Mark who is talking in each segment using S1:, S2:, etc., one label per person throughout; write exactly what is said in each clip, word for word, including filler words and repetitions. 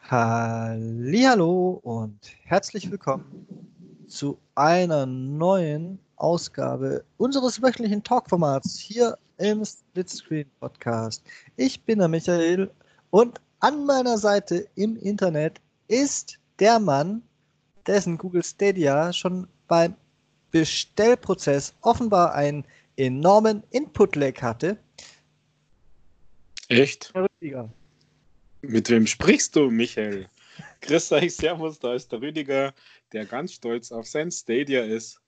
S1: Hallihallo und herzlich willkommen zu einer neuen Ausgabe unseres wöchentlichen Talkformats hier im Splitscreen Podcast. Ich bin der Michael und an meiner Seite im Internet ist der Mann, dessen Google Stadia schon beim Bestellprozess offenbar einen enormen Input-Lag hatte.
S2: Echt?
S1: Herr Rüdiger.
S2: Mit wem sprichst du, Michael? Grüß euch, servus, da ist der Rüdiger, der ganz stolz auf sein Stadia ist.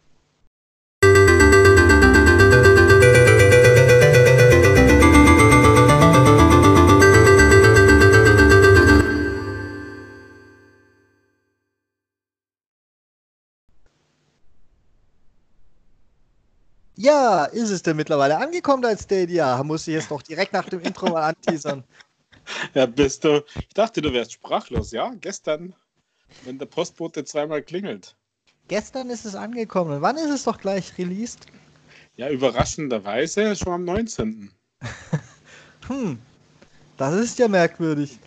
S1: Ja, ist es denn mittlerweile angekommen, dein Stadia? Muss ich jetzt doch direkt nach dem Intro mal anteasern.
S2: Ja, bist du. Ich dachte, du wärst sprachlos, ja? Gestern, wenn der Postbote zweimal klingelt.
S1: Gestern ist es angekommen. Wann ist es doch gleich released?
S2: Ja, überraschenderweise schon am neunzehnten
S1: Hm, das ist ja merkwürdig.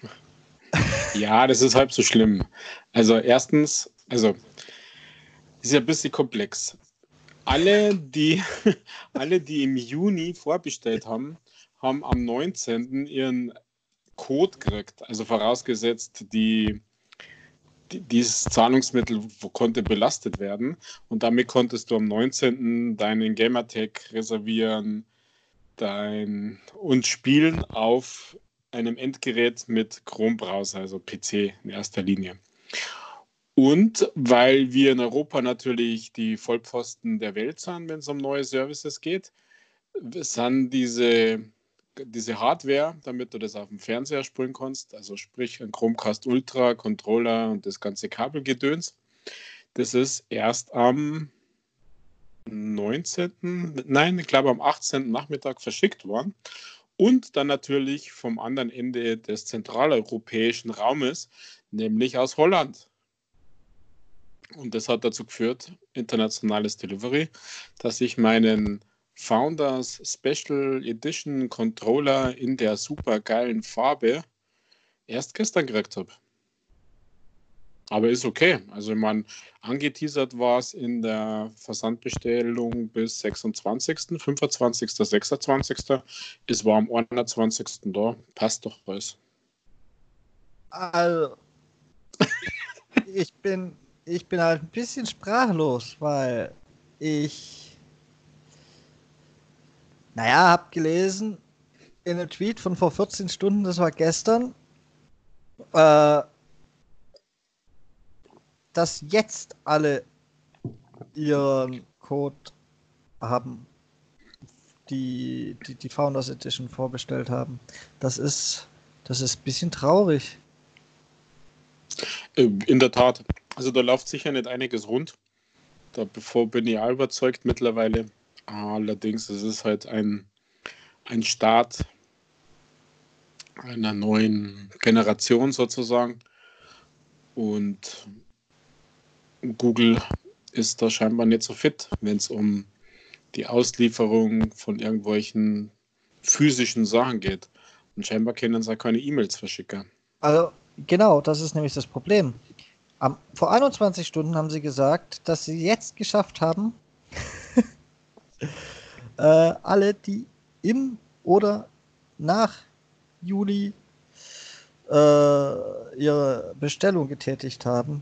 S2: Ja, das ist halb so schlimm. Also erstens, also ist ja ein bisschen komplex. Alle, die, alle, die im Juni vorbestellt haben, haben am neunzehnten ihren Code gekriegt. Also vorausgesetzt, die, die, dieses Zahlungsmittel konnte belastet werden. Und damit konntest du am neunzehnten deinen Gamertag reservieren dein, und spielen auf einem Endgerät mit Chrome-Browser, also P C in erster Linie. Und weil wir in Europa natürlich die Vollpfosten der Welt sind, wenn es um neue Services geht, sind diese, diese Hardware, damit du das auf dem Fernseher spielen kannst, also sprich ein Chromecast Ultra, Controller und das ganze Kabelgedöns, das ist erst am neunzehnten, nein, ich glaube am achtzehnten Nachmittag verschickt worden und dann natürlich vom anderen Ende des zentraleuropäischen Raumes, nämlich aus Holland. Und das hat dazu geführt, internationales Delivery, dass ich meinen Founders Special Edition Controller in der super geilen Farbe erst gestern gekriegt habe. Aber ist okay. Also ich meine, angeteasert war es in der Versandbestellung bis sechsundzwanzigsten fünfundzwanzigsten sechsundzwanzigsten Es war am einundzwanzigsten da. Passt doch alles.
S1: Also, ich bin, ich bin halt ein bisschen sprachlos, weil ich, naja, hab gelesen in einem Tweet von vor vierzehn Stunden, das war gestern, äh, dass jetzt alle ihren Code haben, die, die die Founders Edition vorbestellt haben. Das ist, das ist ein bisschen traurig.
S2: In der Tat. Also da läuft sicher nicht einiges rund. Davor bin ich auch überzeugt mittlerweile. Allerdings ist es halt ein, ein Start einer neuen Generation sozusagen. Und Google ist da scheinbar nicht so fit, wenn es um die Auslieferung von irgendwelchen physischen Sachen geht. Und scheinbar können sie auch keine E-Mails verschicken.
S1: Also, genau, das ist nämlich das Problem. Am, vor einundzwanzig Stunden haben sie gesagt, dass sie jetzt geschafft haben, äh, alle, die im oder nach Juli äh, ihre Bestellung getätigt haben,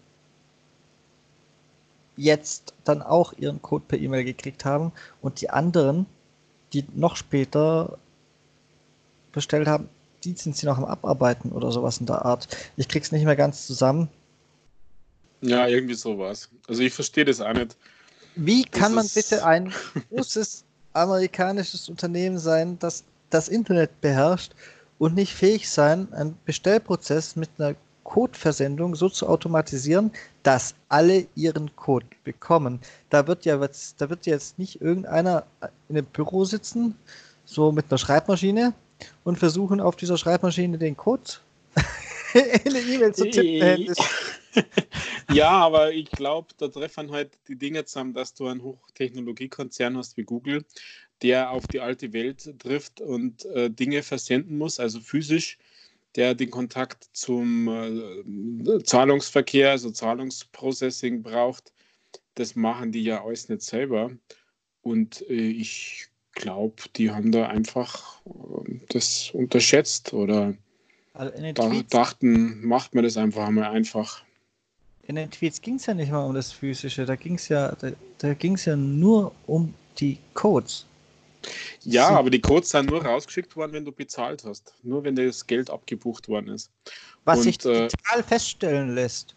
S1: jetzt dann auch ihren Code per E-Mail gekriegt haben und die anderen, die noch später bestellt haben, die sind sie noch am Abarbeiten oder sowas in der Art. Ich krieg's nicht mehr ganz zusammen.
S2: Ja, irgendwie sowas. Also ich verstehe das auch nicht.
S1: Wie kann man
S2: ist...
S1: bitte ein großes amerikanisches Unternehmen sein, das das Internet beherrscht und nicht fähig sein, einen Bestellprozess mit einer Codeversendung so zu automatisieren, dass alle ihren Code bekommen? Da wird ja jetzt, da wird jetzt nicht irgendeiner in einem Büro sitzen, so mit einer Schreibmaschine und versuchen auf dieser Schreibmaschine den Code in eine E-Mail zu tippen.
S2: Ja, aber ich glaube, da treffen halt die Dinge zusammen, dass du einen Hochtechnologiekonzern hast wie Google, der auf die alte Welt trifft und äh, Dinge versenden muss, also physisch, der den Kontakt zum äh, Zahlungsverkehr, also Zahlungsprocessing braucht. Das machen die ja alles nicht selber. Und äh, ich glaube, die haben da einfach äh, das unterschätzt oder
S1: Also in den
S2: da,
S1: Tweets,
S2: dachten, macht man das einfach mal einfach.
S1: in den Tweets ging es ja nicht mal um das Physische, da ging es ja, da, da ging es ja nur um die Codes.
S2: Ja,
S1: Sie,
S2: aber die Codes sind nur rausgeschickt worden, wenn du bezahlt hast. Nur wenn das Geld abgebucht worden ist.
S1: was sich
S2: Und äh,
S1: digital feststellen lässt.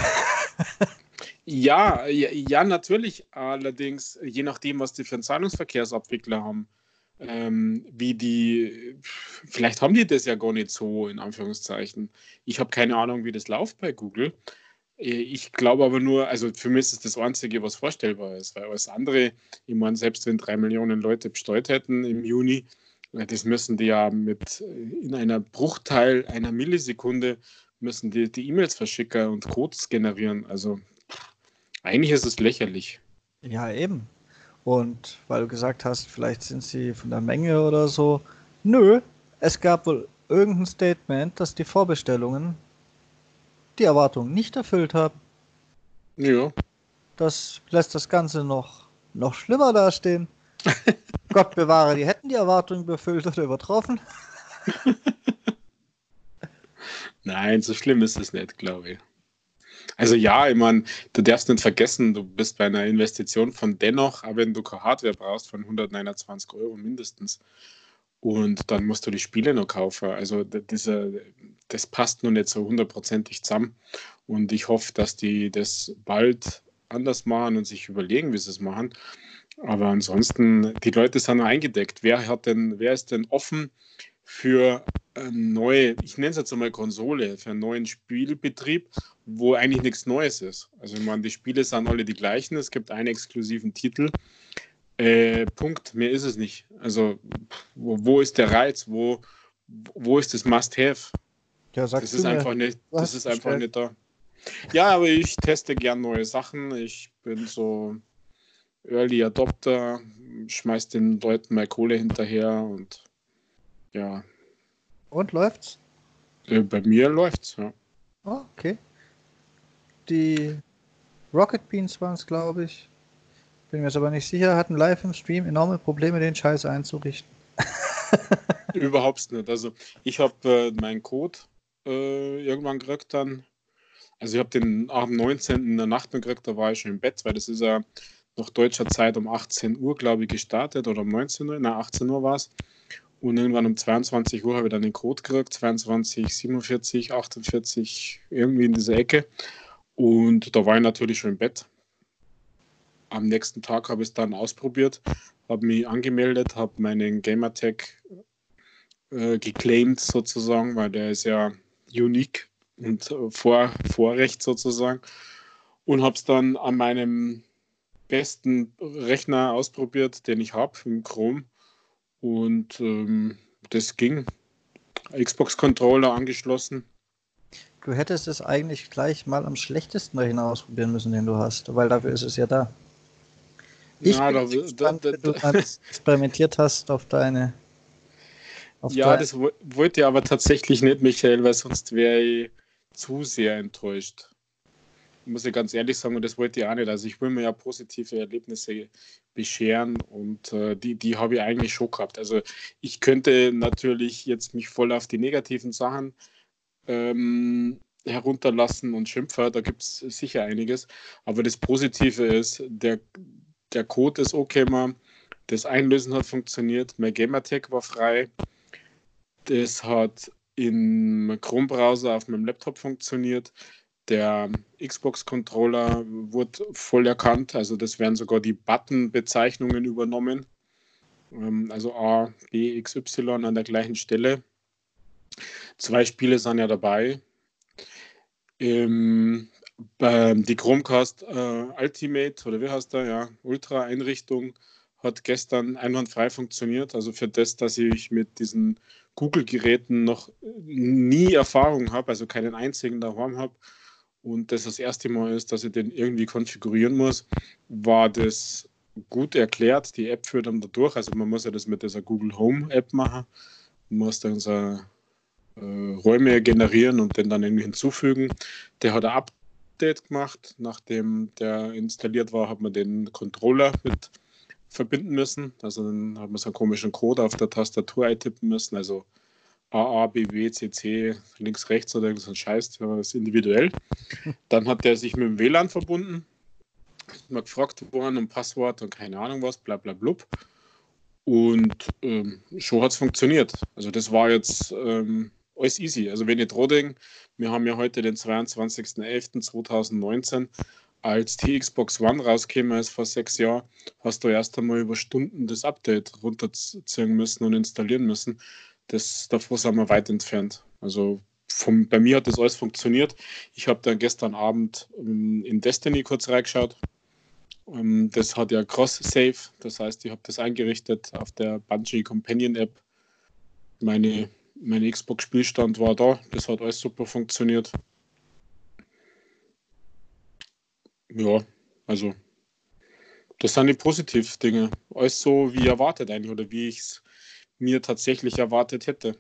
S2: ja, ja, ja, natürlich. Allerdings, je nachdem, was die für einen Zahlungsverkehrsabwickler haben, ähm, wie die, vielleicht haben die das ja gar nicht so, in Anführungszeichen. Ich habe keine Ahnung, wie das läuft bei Google. Äh, Ich glaube aber nur, also für mich ist es das Einzige, was vorstellbar ist, weil alles andere, ich meine, selbst wenn drei Millionen Leute bestellt hätten im Juni, äh, das müssen die ja mit äh, in einer Bruchteil einer Millisekunde müssen die die E-Mails verschicken und Codes generieren. Also eigentlich ist es lächerlich.
S1: Ja, eben. Und weil du gesagt hast, vielleicht sind sie von der Menge oder so. Nö, es gab wohl irgendein Statement, dass die Vorbestellungen die Erwartungen nicht erfüllt haben.
S2: Ja,
S1: Das lässt das Ganze noch, noch schlimmer dastehen. Gott bewahre, die hätten die Erwartungen befüllt oder übertroffen.
S2: nein, so schlimm ist es nicht, glaube ich. Also ja, ich meine, du darfst nicht vergessen, du bist bei einer Investition von dennoch, auch wenn du keine Hardware brauchst, von hundertneunundzwanzig Euro mindestens. Und dann musst du die Spiele noch kaufen. Also d- diese, das passt noch nicht so hundertprozentig zusammen. Und ich hoffe, dass die das bald anders machen und sich überlegen, wie sie es machen. Aber ansonsten, die Leute sind noch eingedeckt. Wer hat denn, wer ist denn offen für eine neue, ich nenne es jetzt einmal Konsole, für einen neuen Spielbetrieb, wo eigentlich nichts Neues ist? Also ich meine, die Spiele sind alle die gleichen, es gibt einen exklusiven Titel. Äh, Punkt, mehr ist es nicht. Also wo, wo ist der Reiz? Wo, wo ist das Must-Have?
S1: Ja,
S2: Das
S1: sagst du
S2: ist
S1: mir,
S2: einfach nicht,
S1: du
S2: das
S1: hast
S2: ist einfach
S1: bestellt.
S2: nicht da. Ja, aber ich teste gern neue Sachen. Ich bin so Early Adopter, schmeiß den Leuten mal Kohle hinterher und ja,
S1: Und läuft's?
S2: äh, bei mir läuft's, ja.
S1: Oh, okay. Die Rocket Beans waren es, glaube ich. Bin mir jetzt aber nicht sicher, hatten live im Stream enorme Probleme, den Scheiß einzurichten.
S2: Überhaupt nicht. Also ich habe äh, meinen Code äh, irgendwann gekriegt dann. Also ich habe den am neunzehnten in der Nacht noch gekriegt, da war ich schon im Bett, weil das ist ja nach deutscher Zeit um achtzehn Uhr, glaube ich, gestartet oder um neunzehn Uhr, nein, achtzehn Uhr war es. Und irgendwann um zweiundzwanzig Uhr habe ich dann den Code gekriegt, zweiundzwanzig, siebenundvierzig, achtundvierzig, irgendwie in dieser Ecke. Und da war ich natürlich schon im Bett. Am nächsten Tag habe ich es dann ausprobiert, habe mich angemeldet, habe meinen Gamertag äh, geclaimed sozusagen, weil der ist ja unique und äh, vor, Vorrecht sozusagen. Und habe es dann an meinem besten Rechner ausprobiert, den ich habe, im Chrome. Und ähm, das ging. Xbox-Controller angeschlossen.
S1: Du hättest es eigentlich gleich mal am schlechtesten Rechner ausprobieren müssen, den du hast, weil dafür ist es ja da. Ich
S2: Ja,
S1: bin
S2: da,
S1: jetzt
S2: da,
S1: gespannt,
S2: da,
S1: wenn du mal das experimentiert hast auf deine, auf
S2: ja,
S1: dein,
S2: das wo- wollte ich aber tatsächlich nicht, Michael, weil sonst wäre ich zu sehr enttäuscht. Muss ich ganz ehrlich sagen, und das wollte ich auch nicht. Also ich will mir ja positive Erlebnisse bescheren und äh, die, die habe ich eigentlich schon gehabt. Also ich könnte natürlich jetzt mich voll auf die negativen Sachen ähm, herunterlassen und schimpfen, da gibt es sicher einiges. Aber das Positive ist, der, der Code ist okay, man. Das Einlösen hat funktioniert, mein Gamertag war frei. Das hat im Chrome-Browser auf meinem Laptop funktioniert. Der Xbox-Controller wurde voll erkannt, also das werden sogar die Button-Bezeichnungen übernommen. Ähm, also A, B, X, Y an der gleichen Stelle. Zwei Spiele sind ja dabei. Ähm, die Chromecast äh, Ultimate oder wie heißt der? Ja, Ultra-Einrichtung hat gestern einwandfrei funktioniert. Also für das, dass ich mit diesen Google-Geräten noch nie Erfahrung habe, also keinen einzigen daheim habe und das das erste Mal ist, dass ich den irgendwie konfigurieren muss, war das gut erklärt. Die App führt dann da durch. Also man muss ja das mit dieser Google Home App machen. Man muss dann so äh, Räume generieren und den dann irgendwie hinzufügen. Der hat ein Update gemacht. Nachdem der installiert war, hat man den Controller mit verbinden müssen. Also dann hat man so einen komischen Code auf der Tastatur eintippen müssen. Also A A, B B, C C, links, rechts oder so ein Scheiß, das ist individuell. Dann hat der sich mit dem W L A N verbunden, mal gefragt worden um Passwort und keine Ahnung was, bla bla blub. Und ähm, schon hat es funktioniert. Also das war jetzt ähm, alles easy. Also wenn ihr dran denkt, wir haben ja heute den zweiundzwanzigsten elften zweitausendneunzehn, als die Xbox One rausgekommen ist vor sechs Jahren, hast du erst einmal über Stunden das Update runterziehen müssen und installieren müssen. Das, davor sind wir weit entfernt. Also vom, bei mir hat das alles funktioniert. Ich habe dann gestern Abend ähm, in Destiny kurz reingeschaut. Ähm, das hat ja Cross-Save, das heißt, ich habe das eingerichtet auf der Bungie Companion App. Meine, mein Xbox-Spielstand war da, das hat alles super funktioniert. Ja, also das sind die positiven Dinge. Alles so wie erwartet eigentlich oder wie ich es mir tatsächlich erwartet hätte.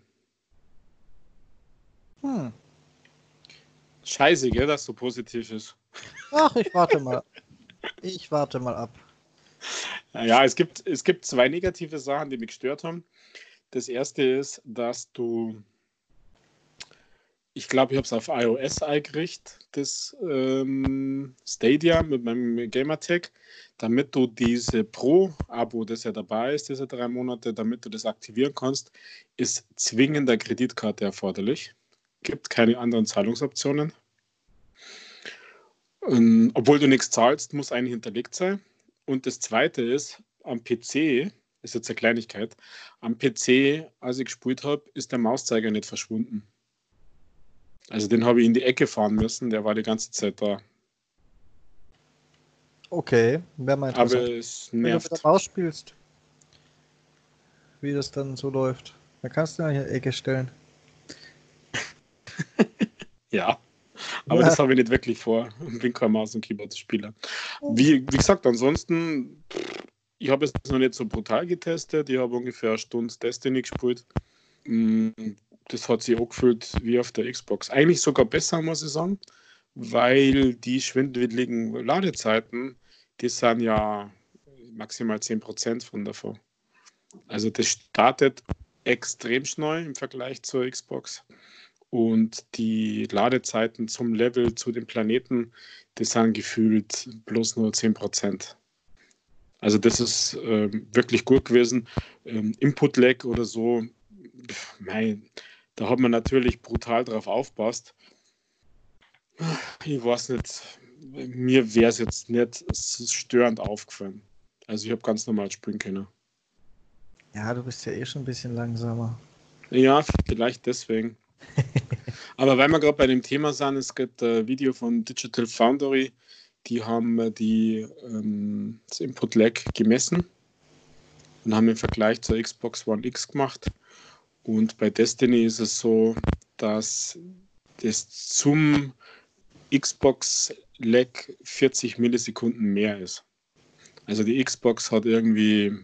S1: Hm.
S2: Scheiße, gell, dass so positiv ist.
S1: Ach, ich warte mal. Ich warte mal ab.
S2: Ja, es gibt, es gibt zwei negative Sachen, die mich gestört haben. Das erste ist, dass du, ich glaube, ich habe es auf iOS eingerichtet, das ähm, Stadia mit meinem Gamertag, damit du diese Pro-Abo, das ja dabei ist, diese drei Monate, damit du das aktivieren kannst, ist zwingend eine Kreditkarte erforderlich. Gibt keine anderen Zahlungsoptionen. Ähm, obwohl du nichts zahlst, muss eine hinterlegt sein. Und das zweite ist, am P C, ist jetzt eine Kleinigkeit, am P C, als ich gespielt habe, ist der Mauszeiger nicht verschwunden. Also den habe ich in die Ecke fahren müssen, der war die ganze Zeit da.
S1: Okay, wäre mal
S2: Aber
S1: interessant.
S2: es
S1: Wenn du mit der
S2: nervt.
S1: Maus spielst, wie das dann so läuft. Da kannst du ja hier Ecke stellen.
S2: Ja, aber
S1: Ja.
S2: das habe ich nicht wirklich vor. Ich bin kein Maus- und Keyboard-Spieler. Wie, wie gesagt, ansonsten, ich habe es noch nicht so brutal getestet. Ich habe ungefähr eine Stunde Destiny gespielt. Das hat sich auch gefühlt wie auf der Xbox. Eigentlich sogar besser, muss ich sagen, weil die schwindeligen Ladezeiten, die sind ja maximal zehn Prozent von davon. Also das startet extrem schnell im Vergleich zur Xbox. Und die Ladezeiten zum Level, zu den Planeten, die sind gefühlt bloß nur zehn Prozent. Also das ist ähm, wirklich gut gewesen. Ähm, Input-Lag oder so, pf, mein, da hat man natürlich brutal drauf aufpasst. Ich weiß nicht, mir wäre es jetzt nicht störend aufgefallen. Also ich habe ganz normal spielen können.
S1: Ja, du bist ja eh schon ein bisschen langsamer.
S2: Ja, vielleicht deswegen. Aber weil wir gerade bei dem Thema sind, es gibt ein Video von Digital Foundry, die haben die, ähm, das Input Lag gemessen und haben den Vergleich zur Xbox One X gemacht. Und bei Destiny ist es so, dass das zum Xbox Lag vierzig Millisekunden mehr ist. Also die Xbox hat irgendwie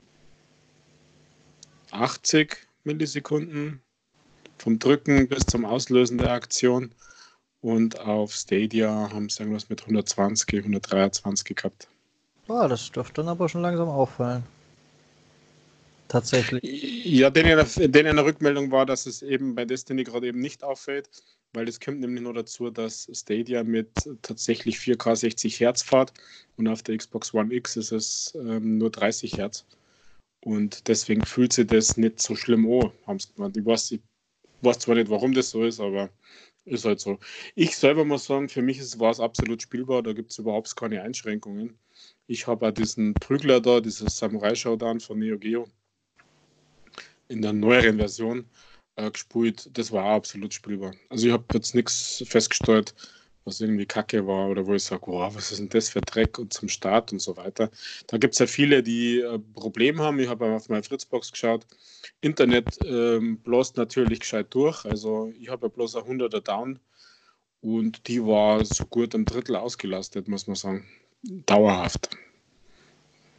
S2: achtzig Millisekunden vom Drücken bis zum Auslösen der Aktion. Und auf Stadia haben sie irgendwas mit hundertzwanzig, hundertdreiundzwanzig gehabt.
S1: Oh, das dürfte dann aber schon langsam auffallen. Tatsächlich.
S2: Ja, denen eine Rückmeldung war, dass es eben bei Destiny gerade eben nicht auffällt, weil es kommt nämlich nur dazu, dass Stadia mit tatsächlich vier K sechzig Hertz fährt und auf der Xbox One X ist es ähm, nur dreißig Hertz. Und deswegen fühlt sich das nicht so schlimm an, haben sie gemeint. Ich weiß, ich weiß zwar nicht, warum das so ist, aber ist halt so. Ich selber muss sagen, für mich war es absolut spielbar, da gibt es überhaupt keine Einschränkungen. Ich habe auch diesen Prügler da, dieses Samurai Showdown von Neo Geo in der neueren Version äh, gespielt. Das war auch absolut spielbar. Also ich habe jetzt nichts festgestellt, was irgendwie kacke war oder wo ich sage, wow, was ist denn das für Dreck und zum Start und so weiter. Da gibt es ja viele, die äh, Probleme haben. Ich habe auf meine Fritzbox geschaut. Internet ähm, bloß natürlich gescheit durch. Also ich habe ja bloß ein hunderter Down und die war so gut ein Drittel ausgelastet, muss man sagen. Dauerhaft.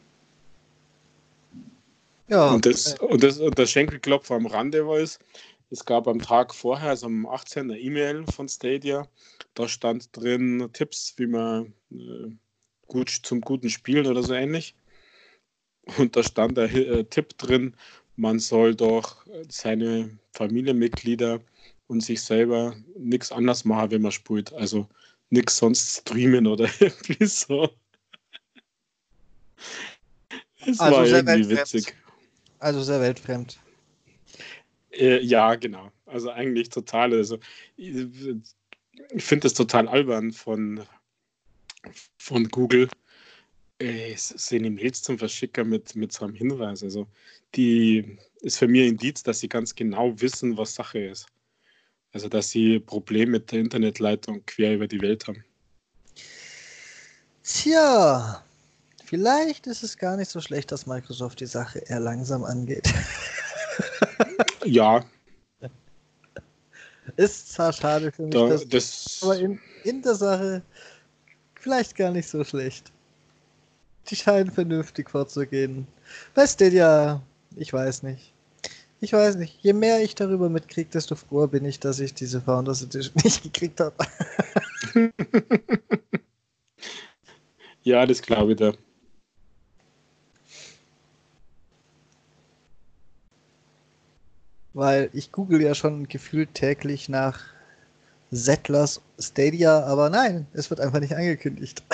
S1: Ja,
S2: Und das, und das und der Schenkelklopfer am Rande war es, es gab am Tag vorher, also am achtzehnten eine E-Mail von Stadia. Da stand drin Tipps, wie man äh, gut zum guten Spielen oder so ähnlich. Und da stand der äh, Tipp drin, man soll doch seine Familienmitglieder und sich selber nichts anders machen, wenn man spielt. Also nichts sonst streamen oder irgendwie so. Es
S1: Also
S2: war
S1: sehr
S2: irgendwie
S1: weltfremd.
S2: witzig.
S1: Also sehr weltfremd.
S2: Äh, ja, genau. Also eigentlich total. Also ich, ich finde das total albern von, von Google. Äh, es sind die Mails zum Verschicken mit, mit so einem Hinweis. Also die ist für mich ein Indiz, dass sie ganz genau wissen, was Sache ist. Also dass sie Probleme mit der Internetleitung quer über die Welt haben.
S1: Tja, vielleicht ist es gar nicht so schlecht, dass Microsoft die Sache eher langsam angeht.
S2: Ja,
S1: Ist zwar schade für mich,
S2: da,
S1: dass, aber
S2: das,
S1: in, in der Sache vielleicht gar nicht so schlecht. Die scheinen vernünftig vorzugehen. Bei Stadia, ich weiß nicht. Ich weiß nicht. Je mehr ich darüber mitkriege, desto froher bin ich, dass ich diese Founders Edition nicht gekriegt habe.
S2: ja, das glaube ich da.
S1: Weil ich google ja schon gefühlt täglich nach Settlers Stadia, aber nein, es wird einfach nicht angekündigt.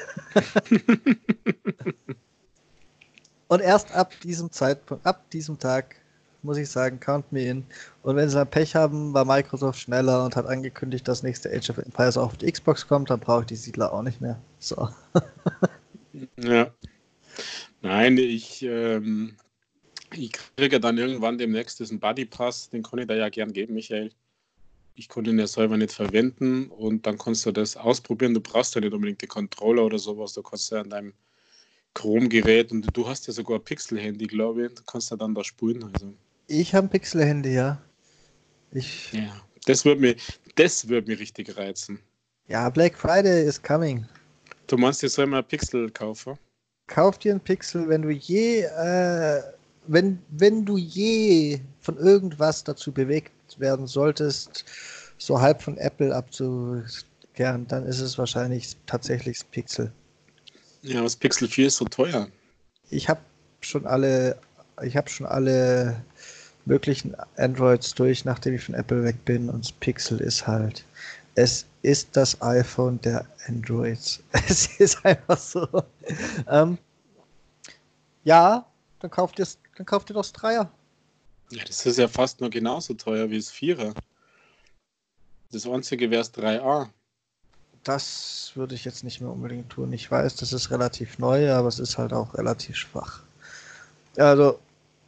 S1: Und erst ab diesem Zeitpunkt, ab diesem Tag, muss ich sagen, count me in. Und wenn sie dann Pech haben, war Microsoft schneller und hat angekündigt, dass nächste Age of Empires auch auf die Xbox kommt, dann brauche ich die Siedler auch nicht mehr. So.
S2: Ja. Nein, ich, ähm, ich kriege dann irgendwann demnächst diesen Buddy Pass, den kann ich da ja gern geben, Michael. Ich konnte ihn ja selber nicht verwenden und dann kannst du das ausprobieren. Du brauchst ja nicht unbedingt den Controller oder sowas, du kannst ja an deinem Chrome-Gerät und du hast ja sogar ein Pixel-Handy, glaube ich, du kannst ja dann da spulen. Also.
S1: Ich habe ein Pixel-Handy, ja. Ich,
S2: Ja, das würde mich, das würde mich richtig reizen.
S1: ja, Black Friday is coming.
S2: Du meinst, ich soll mal ein Pixel kaufen?
S1: Kauf dir ein Pixel, wenn du je, äh, wenn, wenn du je von irgendwas dazu bewegt werden solltest, so halb von Apple abzukehren, dann ist es wahrscheinlich tatsächlich das Pixel.
S2: Ja, das Pixel vier ist so teuer.
S1: Ich habe schon alle, ich habe schon alle möglichen Androids durch, nachdem ich von Apple weg bin, und das Pixel ist halt, es ist das iPhone der Androids. Es ist einfach so. Ähm, ja, dann kauft ihr dann kauft ihr doch das Dreier.
S2: Ja, das ist ja fast nur genauso teuer wie das Vierer. Das einzige wäre das drei a.
S1: Das würde ich jetzt nicht mehr unbedingt tun. Ich weiß, das ist relativ neu, aber es ist halt auch relativ schwach. Also,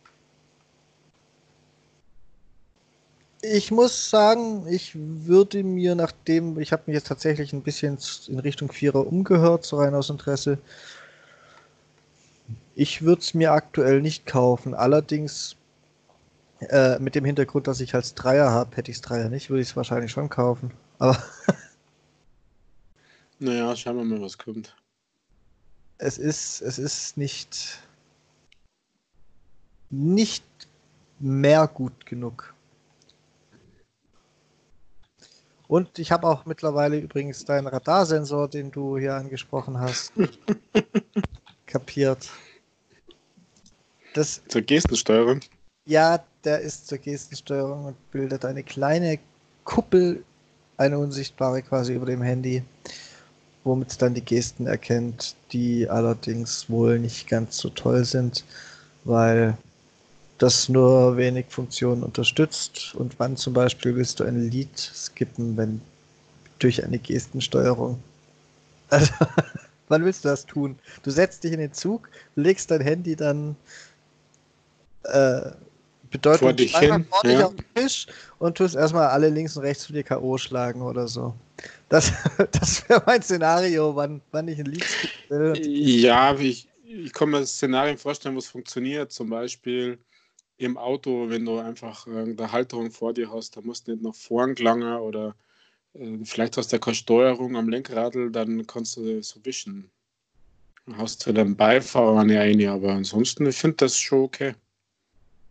S1: ich muss sagen, ich würde mir, nachdem, ich habe mich jetzt tatsächlich ein bisschen in Richtung Vierer umgehört, so rein aus Interesse. Ich würde es mir aktuell nicht kaufen. Allerdings, äh, mit dem Hintergrund, dass ich als Dreier habe, hätte ich es Dreier nicht, würde ich es wahrscheinlich schon kaufen. Aber
S2: Naja, schauen wir mal, was kommt.
S1: es ist, es ist nicht, nicht mehr gut genug. Und ich habe auch mittlerweile übrigens deinen Radarsensor, den du hier angesprochen hast, kapiert. Das,
S2: Zur Gestensteuerung?
S1: ja, der ist zur Gestensteuerung und bildet eine kleine Kuppel, eine unsichtbare quasi über dem Handy, womit es dann die Gesten erkennt, die allerdings wohl nicht ganz so toll sind, weil das nur wenig Funktionen unterstützt. Und wann zum Beispiel willst du ein Lied skippen, wenn durch eine Gestensteuerung? Also, wann willst du das tun? Du setzt dich in den Zug, legst dein Handy dann äh,
S2: Vor
S1: Bedeutung
S2: dich
S1: zweimal
S2: hin,
S1: vor dich
S2: ja.
S1: auf den Tisch und tust erstmal alle links und rechts von dir K O schlagen oder so. Das, das wäre mein Szenario, wann, wann ich ein Lied skippen will. Und die
S2: Ja, ich, ich kann mir Szenarien vorstellen, wo es funktioniert. Zum Beispiel im Auto, wenn du einfach eine Halterung vor dir hast, da musst du nicht nach vorn gelangen oder äh, vielleicht hast du ja keine Steuerung am Lenkradl, dann kannst du so wischen. Dann hast du dann Beifahrer nicht rein, aber ansonsten, ich finde das schon okay.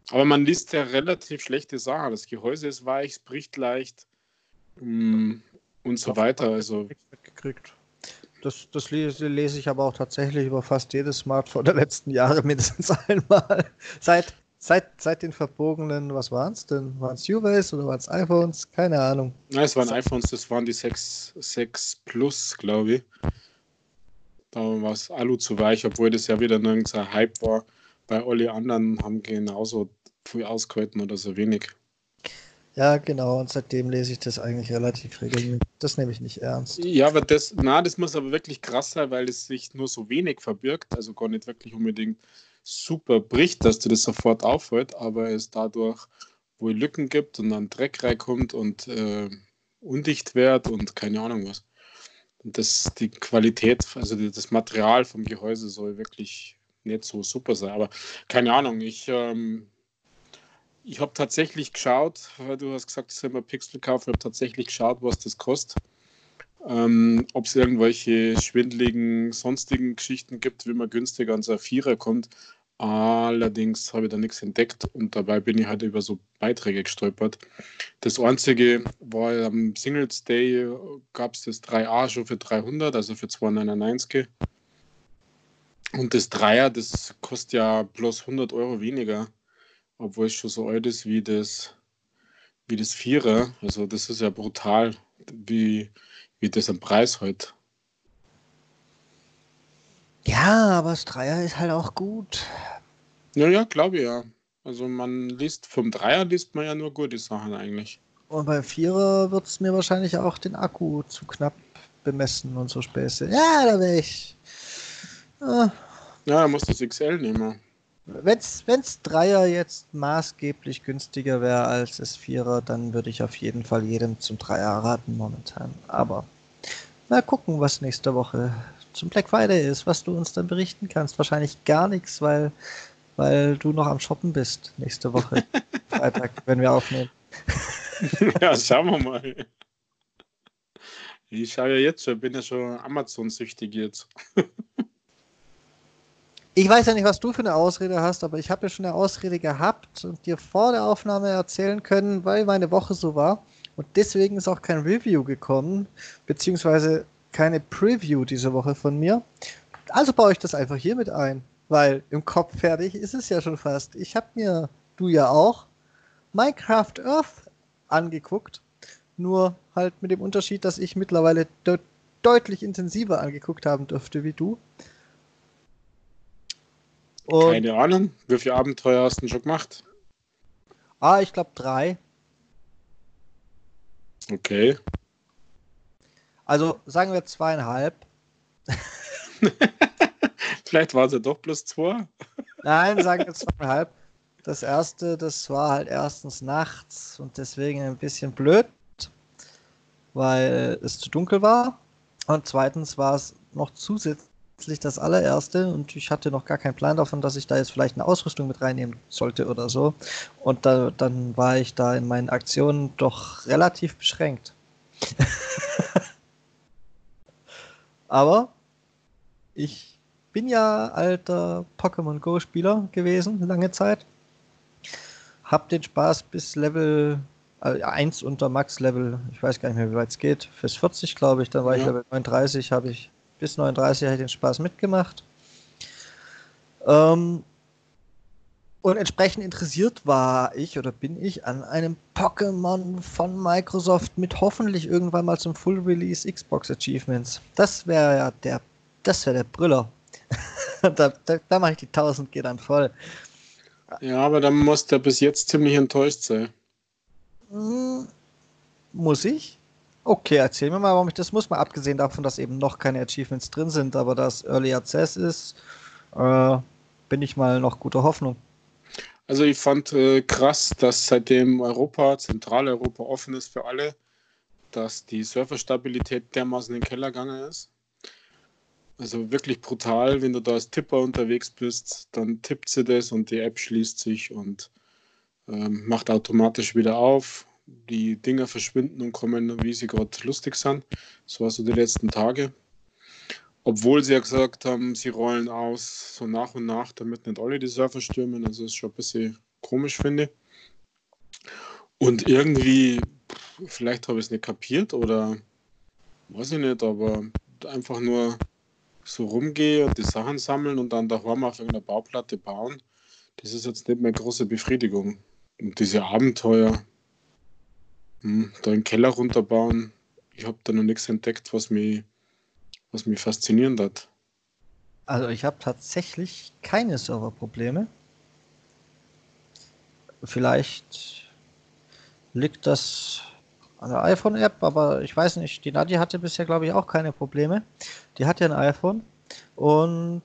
S2: Aber man liest ja relativ schlechte Sachen. Das Gehäuse ist weich, es bricht leicht mm, und so
S1: Davon
S2: weiter.
S1: habe ich
S2: Also,
S1: nichts mitgekriegt. Das, das lese, lese ich aber auch tatsächlich über fast jedes Smartphone der letzten Jahre mindestens einmal. Seit, seit, seit den verbogenen, was waren es denn? Waren es Huaweis oder waren es iPhones? Keine Ahnung.
S2: na, es waren iPhones, das waren die sechs, sechs Plus, glaube ich. Da war es Alu zu weich, obwohl das ja wieder nirgends ein Hype war. Bei alle anderen haben genauso viel ausgehalten oder so wenig.
S1: Ja, genau. Und seitdem lese ich das eigentlich relativ regelmäßig. Das nehme ich nicht ernst.
S2: Ja, aber das, na, das muss aber wirklich krass sein, weil es sich nur so wenig verbirgt, also gar nicht wirklich unbedingt super bricht, dass dir das sofort auffällt, aber es dadurch wohl Lücken gibt und dann Dreck reinkommt und äh, undicht wird und keine Ahnung was. Und das, die Qualität, also die, das Material vom Gehäuse soll wirklich nicht so super sein, aber keine Ahnung, ich, ähm, ich habe tatsächlich geschaut, weil du hast gesagt, ich soll mal Pixel kaufen, ich habe tatsächlich geschaut, was das kostet. Ähm, ob es irgendwelche schwindeligen, sonstigen Geschichten gibt, wie man günstiger an so ein Vierer kommt. Allerdings habe ich da nichts entdeckt und dabei bin ich halt über so Beiträge gestolpert. Das einzige war am Singles Day, gab es das drei a schon für dreihundert, also für zweihundertneunundneunzig. Und das Dreier, das kostet ja bloß hundert Euro weniger, obwohl es schon so alt ist wie das, wie das Vierer. Also das ist ja brutal, wie, wie das am Preis halt.
S1: Ja, aber das Dreier ist halt auch gut.
S2: Ja, ja, glaube ich ja. Also man liest, vom Dreier liest man ja nur gute Sachen eigentlich.
S1: Und beim Vierer wird es mir wahrscheinlich auch den Akku zu knapp bemessen und so Späße. Ja, da wäre ich. Ah,
S2: Ja, da musst du das X L nehmen.
S1: wenn's, wenn's Dreier jetzt maßgeblich günstiger wäre als das Vierer, dann würde ich auf jeden Fall jedem zum Dreier raten momentan. Aber mal gucken, was nächste Woche zum Black Friday ist, was du uns dann berichten kannst. Wahrscheinlich gar nichts, weil, weil du noch am Shoppen bist nächste Woche. Freitag, wenn wir aufnehmen.
S2: Ja, schauen wir mal. Ich schaue ja jetzt schon, bin ja schon Amazon-süchtig jetzt.
S1: Ich weiß ja nicht, was du für eine Ausrede hast, aber ich habe ja schon eine Ausrede gehabt und dir vor der Aufnahme erzählen können, weil meine Woche so war. Und deswegen ist auch kein Review gekommen, beziehungsweise keine Preview diese Woche von mir. Also baue ich das einfach hier mit ein, weil im Kopf fertig ist es ja schon fast. Ich habe mir, du ja auch, Minecraft Earth angeguckt, nur halt mit dem Unterschied, dass ich mittlerweile de deutlich intensiver angeguckt haben dürfte wie du. Und,
S2: Keine Ahnung, wie viele Abenteuer hast du denn schon gemacht?
S1: ah, ich glaube drei.
S2: Okay.
S1: Also sagen wir zweieinhalb.
S2: Vielleicht war es ja doch plus zwei.
S1: Nein, sagen wir zweieinhalb. Das erste, das war halt erstens nachts und deswegen ein bisschen blöd, weil es zu dunkel war. Und zweitens war es noch zusätzlich das allererste und ich hatte noch gar keinen Plan davon, dass ich da jetzt vielleicht eine Ausrüstung mit reinnehmen sollte oder so. Und da, dann war ich da in meinen Aktionen doch relativ beschränkt. Aber ich bin ja alter Pokémon Go-Spieler gewesen, lange Zeit. Hab den Spaß bis Level äh, eins unter Max-Level, ich weiß gar nicht mehr, wie weit es geht, fürs vierzig, glaube ich. Dann war ich
S2: Ja.
S1: Level neununddreißig, habe ich bis neununddreißig habe ich den Spaß mitgemacht. Ähm, und entsprechend interessiert war ich oder bin ich an einem Pokémon von Microsoft mit hoffentlich irgendwann mal zum Full Release Xbox Achievements. Das wäre ja der, das wäre der Brüller. da da, da mache ich die tausend G dann voll.
S2: Ja, aber dann muss der bis jetzt ziemlich enttäuscht sein.
S1: Hm, muss ich? Okay, erzähl mir mal, warum ich das muss. Mal abgesehen davon, dass eben noch keine Achievements drin sind, aber das Early Access ist, äh, bin ich mal noch guter Hoffnung.
S2: Also ich fand äh, krass, dass seitdem Europa, Zentraleuropa offen ist für alle, dass die Serverstabilität dermaßen in den Keller gegangen ist. Also wirklich brutal, wenn du da als Tipper unterwegs bist, dann tippt sie das und die App schließt sich und ähm, macht automatisch wieder auf. Die Dinger verschwinden und kommen, wie sie gerade lustig sind. Das war so die letzten Tage. Obwohl sie ja gesagt haben, sie rollen aus so nach und nach, damit nicht alle die Server stürmen. Also ist schon ein bisschen komisch finde. Und irgendwie, vielleicht habe ich es nicht kapiert oder weiß ich nicht, aber einfach nur so rumgehe und die Sachen sammeln und dann daheim auf irgendeiner Bauplatte bauen, das ist jetzt nicht mehr große Befriedigung. Und diese Abenteuer, hm, da im Keller runterbauen, ich habe da noch nichts entdeckt, was mich, was mich faszinieren hat.
S1: Also ich habe tatsächlich keine Serverprobleme. Vielleicht liegt das an der iPhone-App, aber ich weiß nicht. Die Nadja hatte bisher, glaube ich, auch keine Probleme. Die hat ja ein iPhone und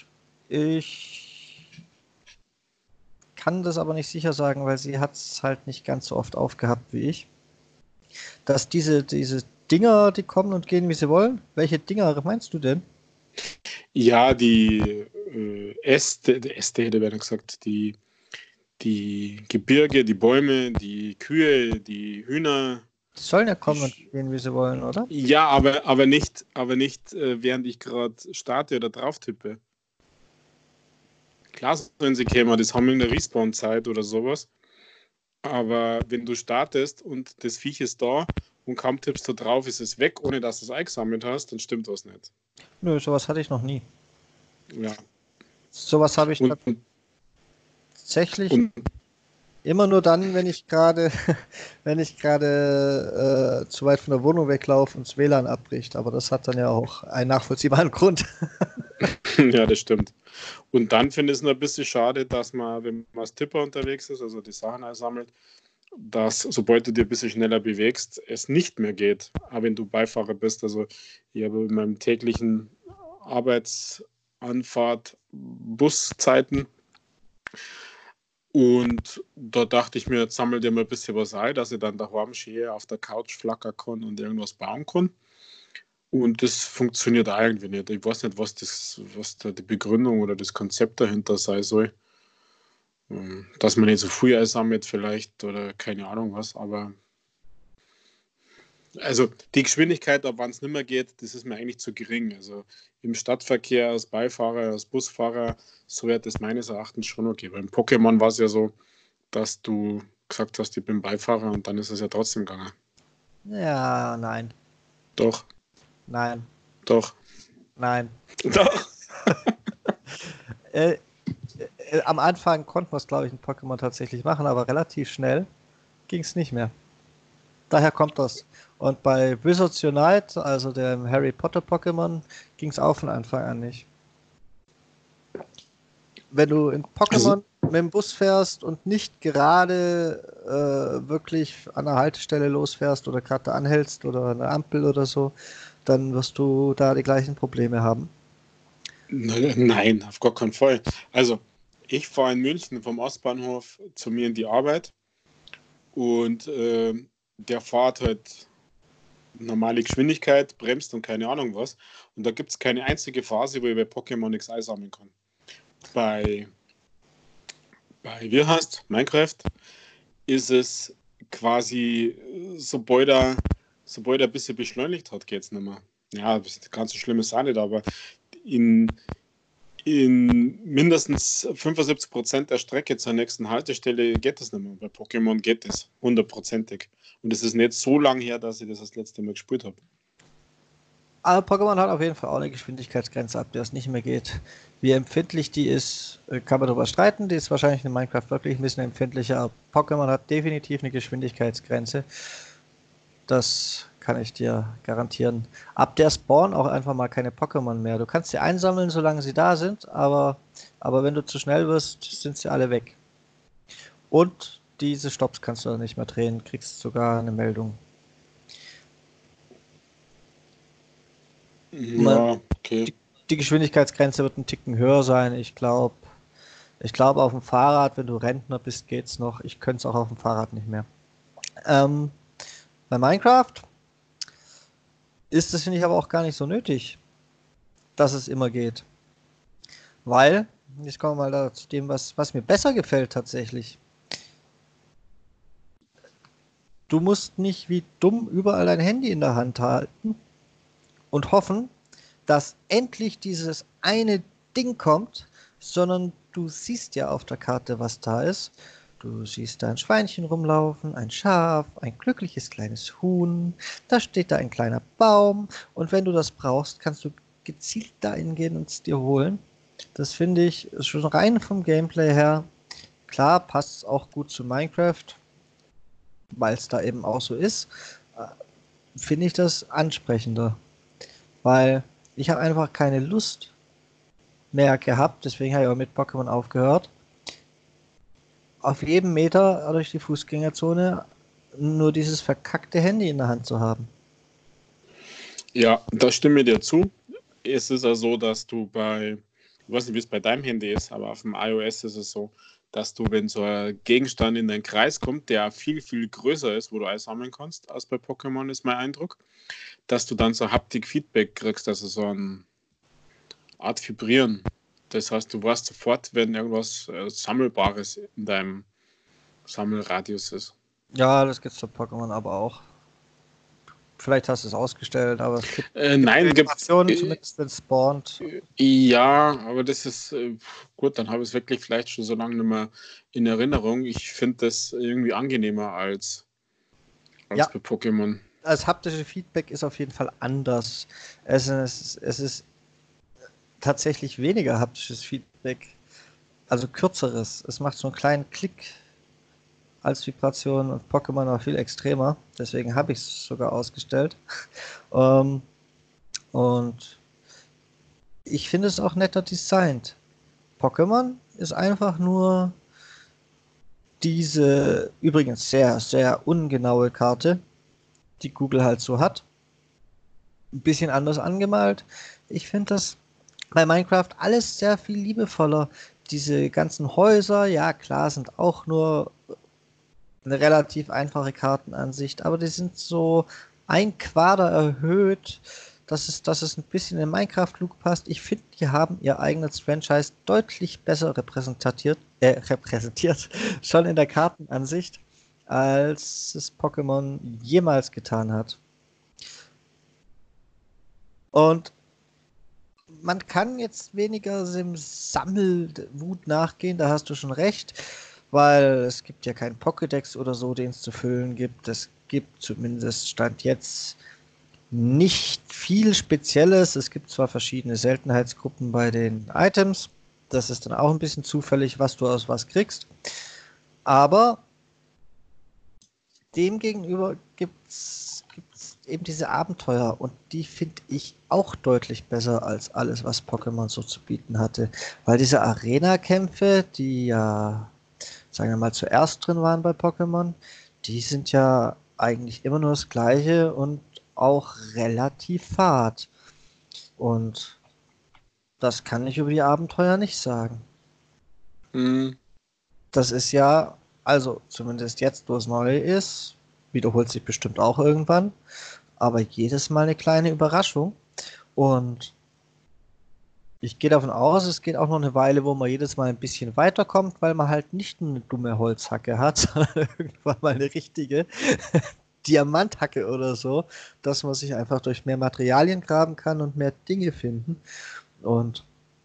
S1: ich kann das aber nicht sicher sagen, weil sie hat es halt nicht ganz so oft aufgehabt wie ich. Dass diese, diese Dinger, die kommen und gehen, wie sie wollen. Welche Dinger meinst du denn?
S2: Ja, die äh, Äste, die Äste hätte ich gesagt, die, die Gebirge, die Bäume, die Kühe, die Hühner.
S1: Die sollen ja
S2: Die
S1: kommen und gehen, wie sie wollen, oder?
S2: ja, aber, aber nicht, aber nicht äh, während ich gerade starte oder drauf tippe. Klar sollen sie kämen, das haben wir in der Respawn-Zeit oder sowas. Aber wenn du startest und das Viech ist da und kaum tippst du drauf, ist es weg, ohne dass du es eingesammelt hast, dann stimmt was nicht.
S1: Nö, sowas hatte ich noch nie.
S2: Ja.
S1: Sowas habe ich
S2: Und,
S1: tatsächlich
S2: und
S1: immer nur dann, wenn ich gerade, wenn ich gerade äh, zu weit von der Wohnung weglaufe und das W L A N abbricht. Aber das hat dann ja auch einen nachvollziehbaren Grund.
S2: ja, das stimmt. Und dann finde ich es nur ein bisschen schade, dass man, wenn man als Tipper unterwegs ist, also die Sachen einsammelt, dass sobald du dir ein bisschen schneller bewegst, es nicht mehr geht. Aber wenn du Beifahrer bist, also ich habe in meinem täglichen Arbeitsanfahrt Buszeiten und da dachte ich mir, jetzt sammelt ihr mal ein bisschen was ein, dass ich dann daheim schön auf der Couch flackern kann und irgendwas bauen kann. Und das funktioniert auch irgendwie nicht. Ich weiß nicht, was, das, was da die Begründung oder das Konzept dahinter sein soll. Ähm, Dass man nicht so früh einsammelt vielleicht oder keine Ahnung was, aber also die Geschwindigkeit, ab wann es nicht mehr geht, das ist mir eigentlich zu gering. Also im Stadtverkehr als Beifahrer, als Busfahrer, so wird das meines Erachtens schon okay. Beim Pokémon war es ja so, dass du gesagt hast, ich bin Beifahrer und dann ist es ja trotzdem gegangen.
S1: Ja, nein,
S2: Doch,
S1: nein,
S2: doch,
S1: nein.
S2: doch.
S1: Äh, äh, am Anfang konnten wir es, glaube ich, in Pokémon tatsächlich machen, aber relativ schnell ging es nicht mehr. Daher kommt das. Und bei Wizards Unite, also dem Harry Potter Pokémon, ging es auch von Anfang an nicht. Wenn du in
S2: Also,
S1: Pokémon mit dem Bus fährst und nicht gerade äh, wirklich an der Haltestelle losfährst oder gerade anhältst oder eine Ampel oder so, dann wirst du da die gleichen Probleme haben.
S2: nein, auf gar keinen Fall. Also, ich fahre in München vom Ostbahnhof zu mir in die Arbeit und äh, der fährt halt normale Geschwindigkeit, bremst und keine Ahnung was. Und da gibt es keine einzige Phase, wo ich bei Pokémon nichts einsammeln kann. Bei, bei wie heißt Minecraft ist es quasi, sobald er, sobald er ein bisschen beschleunigt hat, geht es nicht mehr. Ja, ganz so schlimm ist es auch nicht, aber in, in mindestens fünfundsiebzig Prozent der Strecke zur nächsten Haltestelle geht es nicht mehr. Bei Pokémon geht es hundertprozentig. Und es ist nicht so lange her, dass ich das das letzte Mal gespielt habe.
S1: Aber Pokémon hat auf jeden Fall auch eine Geschwindigkeitsgrenze, ab der es nicht mehr geht. Wie empfindlich die ist, äh, kann man darüber streiten. Die ist wahrscheinlich in Minecraft wirklich ein bisschen empfindlicher. Aber Pokémon hat definitiv eine Geschwindigkeitsgrenze. Das kann ich dir garantieren. Ab der spawnen auch einfach mal keine Pokémon mehr. Du kannst sie einsammeln, solange sie da sind, aber, aber wenn du zu schnell wirst, sind sie alle weg. Und diese Stops kannst du dann nicht mehr drehen, kriegst sogar eine Meldung. Man,
S2: Ja, okay.
S1: die, die Geschwindigkeitsgrenze wird ein Ticken höher sein. Ich glaube, ich glaube auf dem Fahrrad, wenn du Rentner bist, geht's noch. Ich könnte es auch auf dem Fahrrad nicht mehr. Ähm, bei Minecraft ist es, finde ich, aber auch gar nicht so nötig, dass es immer geht. Weil, jetzt kommen wir mal da zu dem, was, was mir besser gefällt tatsächlich. Du musst nicht wie dumm überall dein Handy in der Hand halten und hoffen, dass endlich dieses eine Ding kommt, sondern du siehst ja auf der Karte, was da ist. Du siehst da ein Schweinchen rumlaufen, ein Schaf, ein glückliches kleines Huhn, da steht da ein kleiner Baum und wenn du das brauchst, kannst du gezielt dahin gehen und es dir holen. Das finde ich schon rein vom Gameplay her. Klar, passt es auch gut zu Minecraft, weil es da eben auch so ist. Äh, Finde ich das ansprechender, weil ich habe einfach keine Lust mehr gehabt, deswegen habe ich auch mit Pokémon aufgehört, auf jedem Meter durch die Fußgängerzone nur dieses verkackte Handy in der Hand zu haben.
S2: Ja, da stimme ich dir zu. Es ist ja so, dass du bei, ich weiß nicht, wie es bei deinem Handy ist, aber auf dem iOS ist es so, dass du, wenn so ein Gegenstand in deinen Kreis kommt, der viel, viel größer ist, wo du alles sammeln kannst, als bei Pokémon ist mein Eindruck, dass du dann so Haptik-Feedback kriegst, also so eine Art Vibrieren. Das heißt, du weißt sofort, wenn irgendwas äh, Sammelbares in deinem Sammelradius ist.
S1: Ja, das gibt's für Pokémon aber auch. Vielleicht hast du es ausgestellt, aber es gibt,
S2: Äh,
S1: gibt
S2: nein, gibt
S1: Informationen,
S2: äh,
S1: zumindest wenn es spawnt.
S2: ja, aber das ist äh, gut, dann habe ich es wirklich vielleicht schon so lange nicht mehr in Erinnerung. Ich finde das irgendwie angenehmer als, als
S1: Ja,
S2: bei Pokémon.
S1: das haptische Feedback ist auf jeden Fall anders. Es ist, es ist tatsächlich weniger haptisches Feedback, also kürzeres. Es macht so einen kleinen Klick als Vibration und Pokémon noch viel extremer. Deswegen habe ich es sogar ausgestellt. ähm, und ich finde es auch netter designt. Pokémon ist einfach nur diese übrigens sehr, sehr ungenaue Karte, die Google halt so hat. Ein bisschen anders angemalt. Ich finde das bei Minecraft alles sehr viel liebevoller. Diese ganzen Häuser, ja klar, sind auch nur eine relativ einfache Kartenansicht, aber die sind so ein Quader erhöht, dass es, dass es ein bisschen in Minecraft-Look passt. Ich finde, die haben ihr eigenes Franchise deutlich besser repräsentiert, äh, repräsentiert, schon in der Kartenansicht, als es Pokémon jemals getan hat. Und man kann jetzt weniger dem Sammelwut nachgehen, da hast du schon recht, weil es gibt ja keinen Pokédex oder so, den es zu füllen gibt. Es gibt zumindest Stand jetzt nicht viel Spezielles. Es gibt zwar verschiedene Seltenheitsgruppen bei den Items, das ist dann auch ein bisschen zufällig, was du aus was kriegst, aber demgegenüber gibt es eben diese Abenteuer und die finde ich auch deutlich besser als alles, was Pokémon so zu bieten hatte. Weil diese Arena-Kämpfe, die ja, sagen wir mal, zuerst drin waren bei Pokémon, die sind ja eigentlich immer nur das Gleiche und auch relativ fad. Und das kann ich über die Abenteuer nicht sagen.
S2: Hm,
S1: Das ist ja, also zumindest jetzt, wo es neu ist, wiederholt sich bestimmt auch irgendwann, aber jedes Mal eine kleine Überraschung. Und ich gehe davon aus, es geht auch noch eine Weile, wo man jedes Mal ein bisschen weiterkommt, weil man halt nicht eine dumme Holzhacke hat, sondern irgendwann mal eine richtige Diamanthacke oder so, dass man sich einfach durch mehr Materialien graben kann und mehr Dinge finden. Und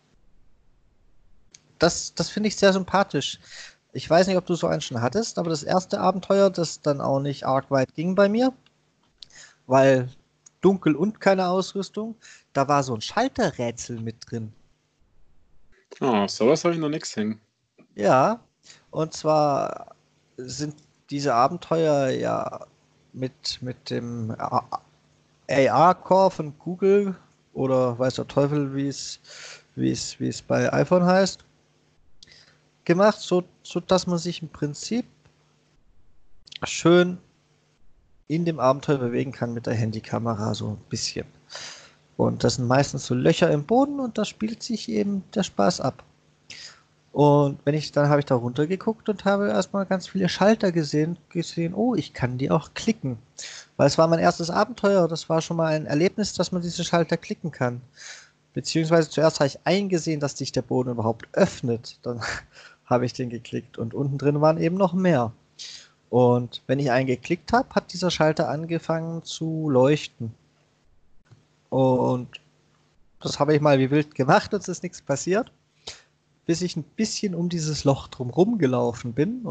S1: das, das finde ich sehr sympathisch. Ich weiß nicht, ob du so einen schon hattest, aber das erste Abenteuer, das dann auch nicht arg weit ging bei mir, weil dunkel und keine Ausrüstung, da war so ein Schalterrätsel mit drin.
S2: oh, sowas habe ich noch nichts gesehen.
S1: Ja, und zwar sind diese Abenteuer ja mit, mit dem A R-Core von Google oder weiß der Teufel, wie es, wie es, wie es bei iPhone heißt, gemacht, so, so dass man sich im Prinzip schön in dem Abenteuer bewegen kann mit der Handykamera, so ein bisschen. Und das sind meistens so Löcher im Boden und da spielt sich eben der Spaß ab. Und wenn ich, dann habe ich da runtergeguckt und habe erstmal ganz viele Schalter gesehen, gesehen, oh, ich kann die auch klicken. Weil es war mein erstes Abenteuer, das war schon mal ein Erlebnis, dass man diese Schalter klicken kann. Beziehungsweise zuerst habe ich eingesehen, dass sich der Boden überhaupt öffnet. Dann habe ich den geklickt und unten drin waren eben noch mehr. Und wenn ich einen geklickt habe, hat dieser Schalter angefangen zu leuchten. Und das habe ich mal wie wild gemacht und es ist nichts passiert, bis ich ein bisschen um dieses Loch drumherum gelaufen bin und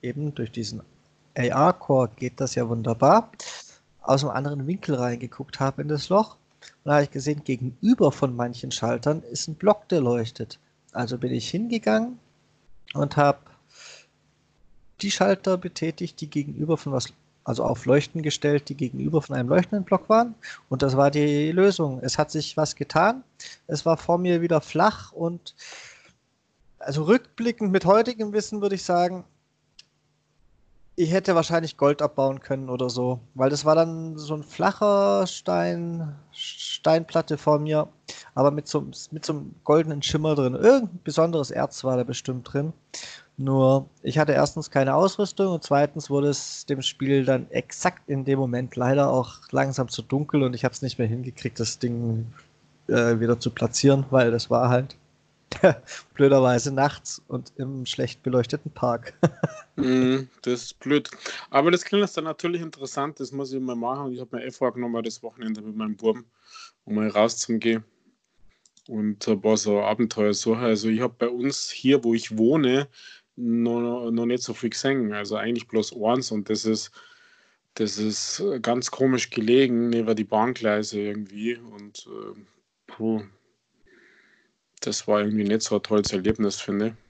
S1: eben durch diesen A R-Core geht das ja wunderbar, aus einem anderen Winkel reingeguckt habe in das Loch. Und da habe ich gesehen, gegenüber von manchen Schaltern ist ein Block, der leuchtet. Also bin ich hingegangen und habe die Schalter betätigt, die gegenüber von was, also auf Leuchten gestellt, die gegenüber von einem leuchtenden Block waren. Und das war die Lösung. Es hat sich was getan. Es war vor mir wieder flach und also rückblickend mit heutigem Wissen würde ich sagen, ich hätte wahrscheinlich Gold abbauen können oder so, weil das war dann so ein flacher Stein, Steinplatte vor mir, aber mit so, mit so einem goldenen Schimmer drin. Irgendein besonderes Erz war da bestimmt drin. Nur, ich hatte erstens keine Ausrüstung und zweitens wurde es dem Spiel dann exakt in dem Moment leider auch langsam zu dunkel und ich habe es nicht mehr hingekriegt, das Ding äh, wieder zu platzieren, weil das war halt blöderweise nachts und im schlecht beleuchteten Park.
S2: Mm, das ist blöd. Aber das klingt jetzt dann natürlich interessant, das muss ich mal machen. Ich habe mir eh vorgenommen, das Wochenende mit meinem Buben, um mal rauszugehen und ein paar so Abenteuer suchen. Also ich habe bei uns hier, wo ich wohne, noch, noch nicht so viel gesehen. Also eigentlich bloß eins und das ist, das ist ganz komisch gelegen, neben die Bahngleise irgendwie und äh, puh, das war irgendwie nicht so ein tolles Erlebnis, finde ich.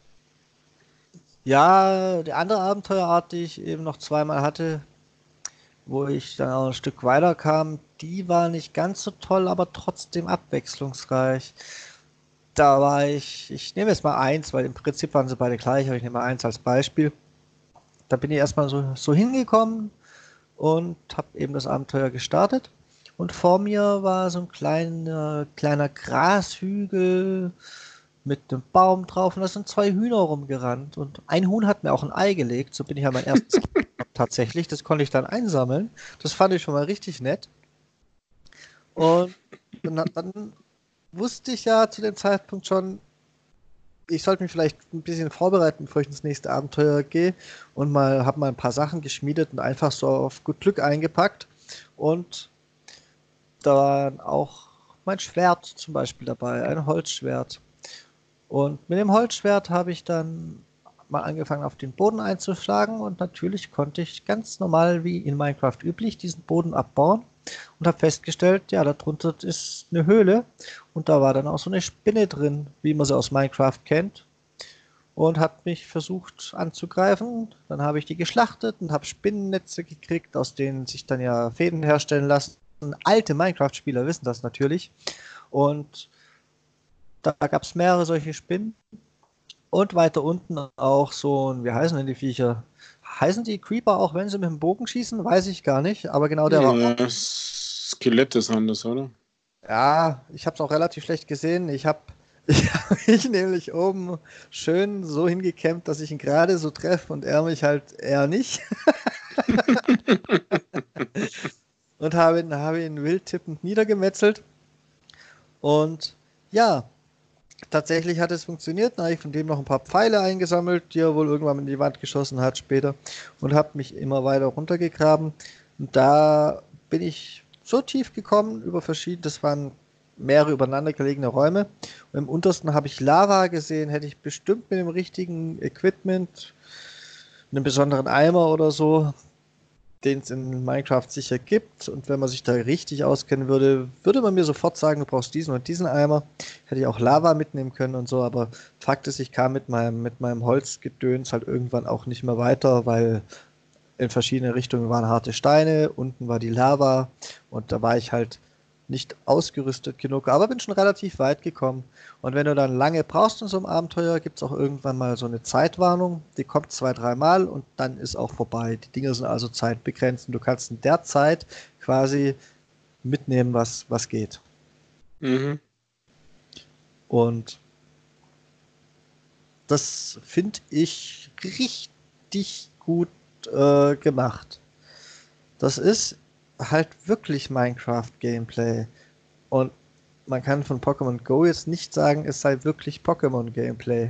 S1: Ja, die andere Abenteuerart, die ich eben noch zweimal hatte, wo ich dann auch ein Stück weiter kam, die war nicht ganz so toll, aber trotzdem abwechslungsreich. Da war ich, ich nehme jetzt mal eins, weil im Prinzip waren sie beide gleich, aber ich nehme mal eins als Beispiel. Da bin ich erstmal so, so hingekommen und habe eben das Abenteuer gestartet. Und vor mir war so ein kleiner, kleiner Grashügel mit einem Baum drauf und da sind zwei Hühner rumgerannt. Und ein Huhn hat mir auch ein Ei gelegt. So bin ich ja mein erstes tatsächlich. Das konnte ich dann einsammeln. Das fand ich schon mal richtig nett. Und dann, dann wusste ich ja zu dem Zeitpunkt schon, ich sollte mich vielleicht ein bisschen vorbereiten, bevor ich ins nächste Abenteuer gehe und mal habe mal ein paar Sachen geschmiedet und einfach so auf gut Glück eingepackt. Und da war auch mein Schwert zum Beispiel dabei, ein Holzschwert. Und mit dem Holzschwert habe ich dann mal angefangen, auf den Boden einzuschlagen und natürlich konnte ich ganz normal wie in Minecraft üblich diesen Boden abbauen und habe festgestellt, ja, darunter ist eine Höhle und da war dann auch so eine Spinne drin, wie man sie aus Minecraft kennt und hat mich versucht anzugreifen. Dann habe ich die geschlachtet und habe Spinnennetze gekriegt, aus denen sich dann ja Fäden herstellen lassen. Alte Minecraft-Spieler wissen das natürlich und da gab es mehrere solche Spinnen. Und weiter unten auch so ein, wie heißen denn die Viecher? Heißen die Creeper auch, wenn sie mit dem Bogen schießen? Weiß ich gar nicht. Aber genau der war auch.
S2: Ja, Skelette sind das, oder?
S1: Ja, ich habe es auch relativ schlecht gesehen. Ich habe ich hab mich nämlich oben schön so hingekämmt, dass ich ihn gerade so treffe und er mich halt eher nicht. Und habe ihn, habe ihn wild tippend niedergemetzelt. Und ja, tatsächlich hat es funktioniert. Dann habe ich von dem noch ein paar Pfeile eingesammelt, die er wohl irgendwann in die Wand geschossen hat später. Und habe mich immer weiter runtergegraben. Und da bin ich so tief gekommen über verschiedene, das waren mehrere übereinander gelegene Räume. Und im untersten habe ich Lava gesehen, hätte ich bestimmt mit dem richtigen Equipment, einem besonderen Eimer oder so, den es in Minecraft sicher gibt. Und wenn man sich da richtig auskennen würde, würde man mir sofort sagen, du brauchst diesen und diesen Eimer. Hätte ich auch Lava mitnehmen können und so, aber Fakt ist, ich kam mit meinem, mit meinem Holzgedöns halt irgendwann auch nicht mehr weiter, weil in verschiedene Richtungen waren harte Steine, unten war die Lava und da war ich halt nicht ausgerüstet genug, aber bin schon relativ weit gekommen. Und wenn du dann lange brauchst in so einem Abenteuer, gibt es auch irgendwann mal so eine Zeitwarnung. Die kommt zwei, dreimal und dann ist auch vorbei. Die Dinge sind also zeitbegrenzt und du kannst in der Zeit quasi mitnehmen, was, was geht.
S2: Mhm.
S1: Und das finde ich richtig gut äh, gemacht. Das ist halt wirklich Minecraft-Gameplay. Und man kann von Pokémon Go jetzt nicht sagen, es sei wirklich Pokémon-Gameplay.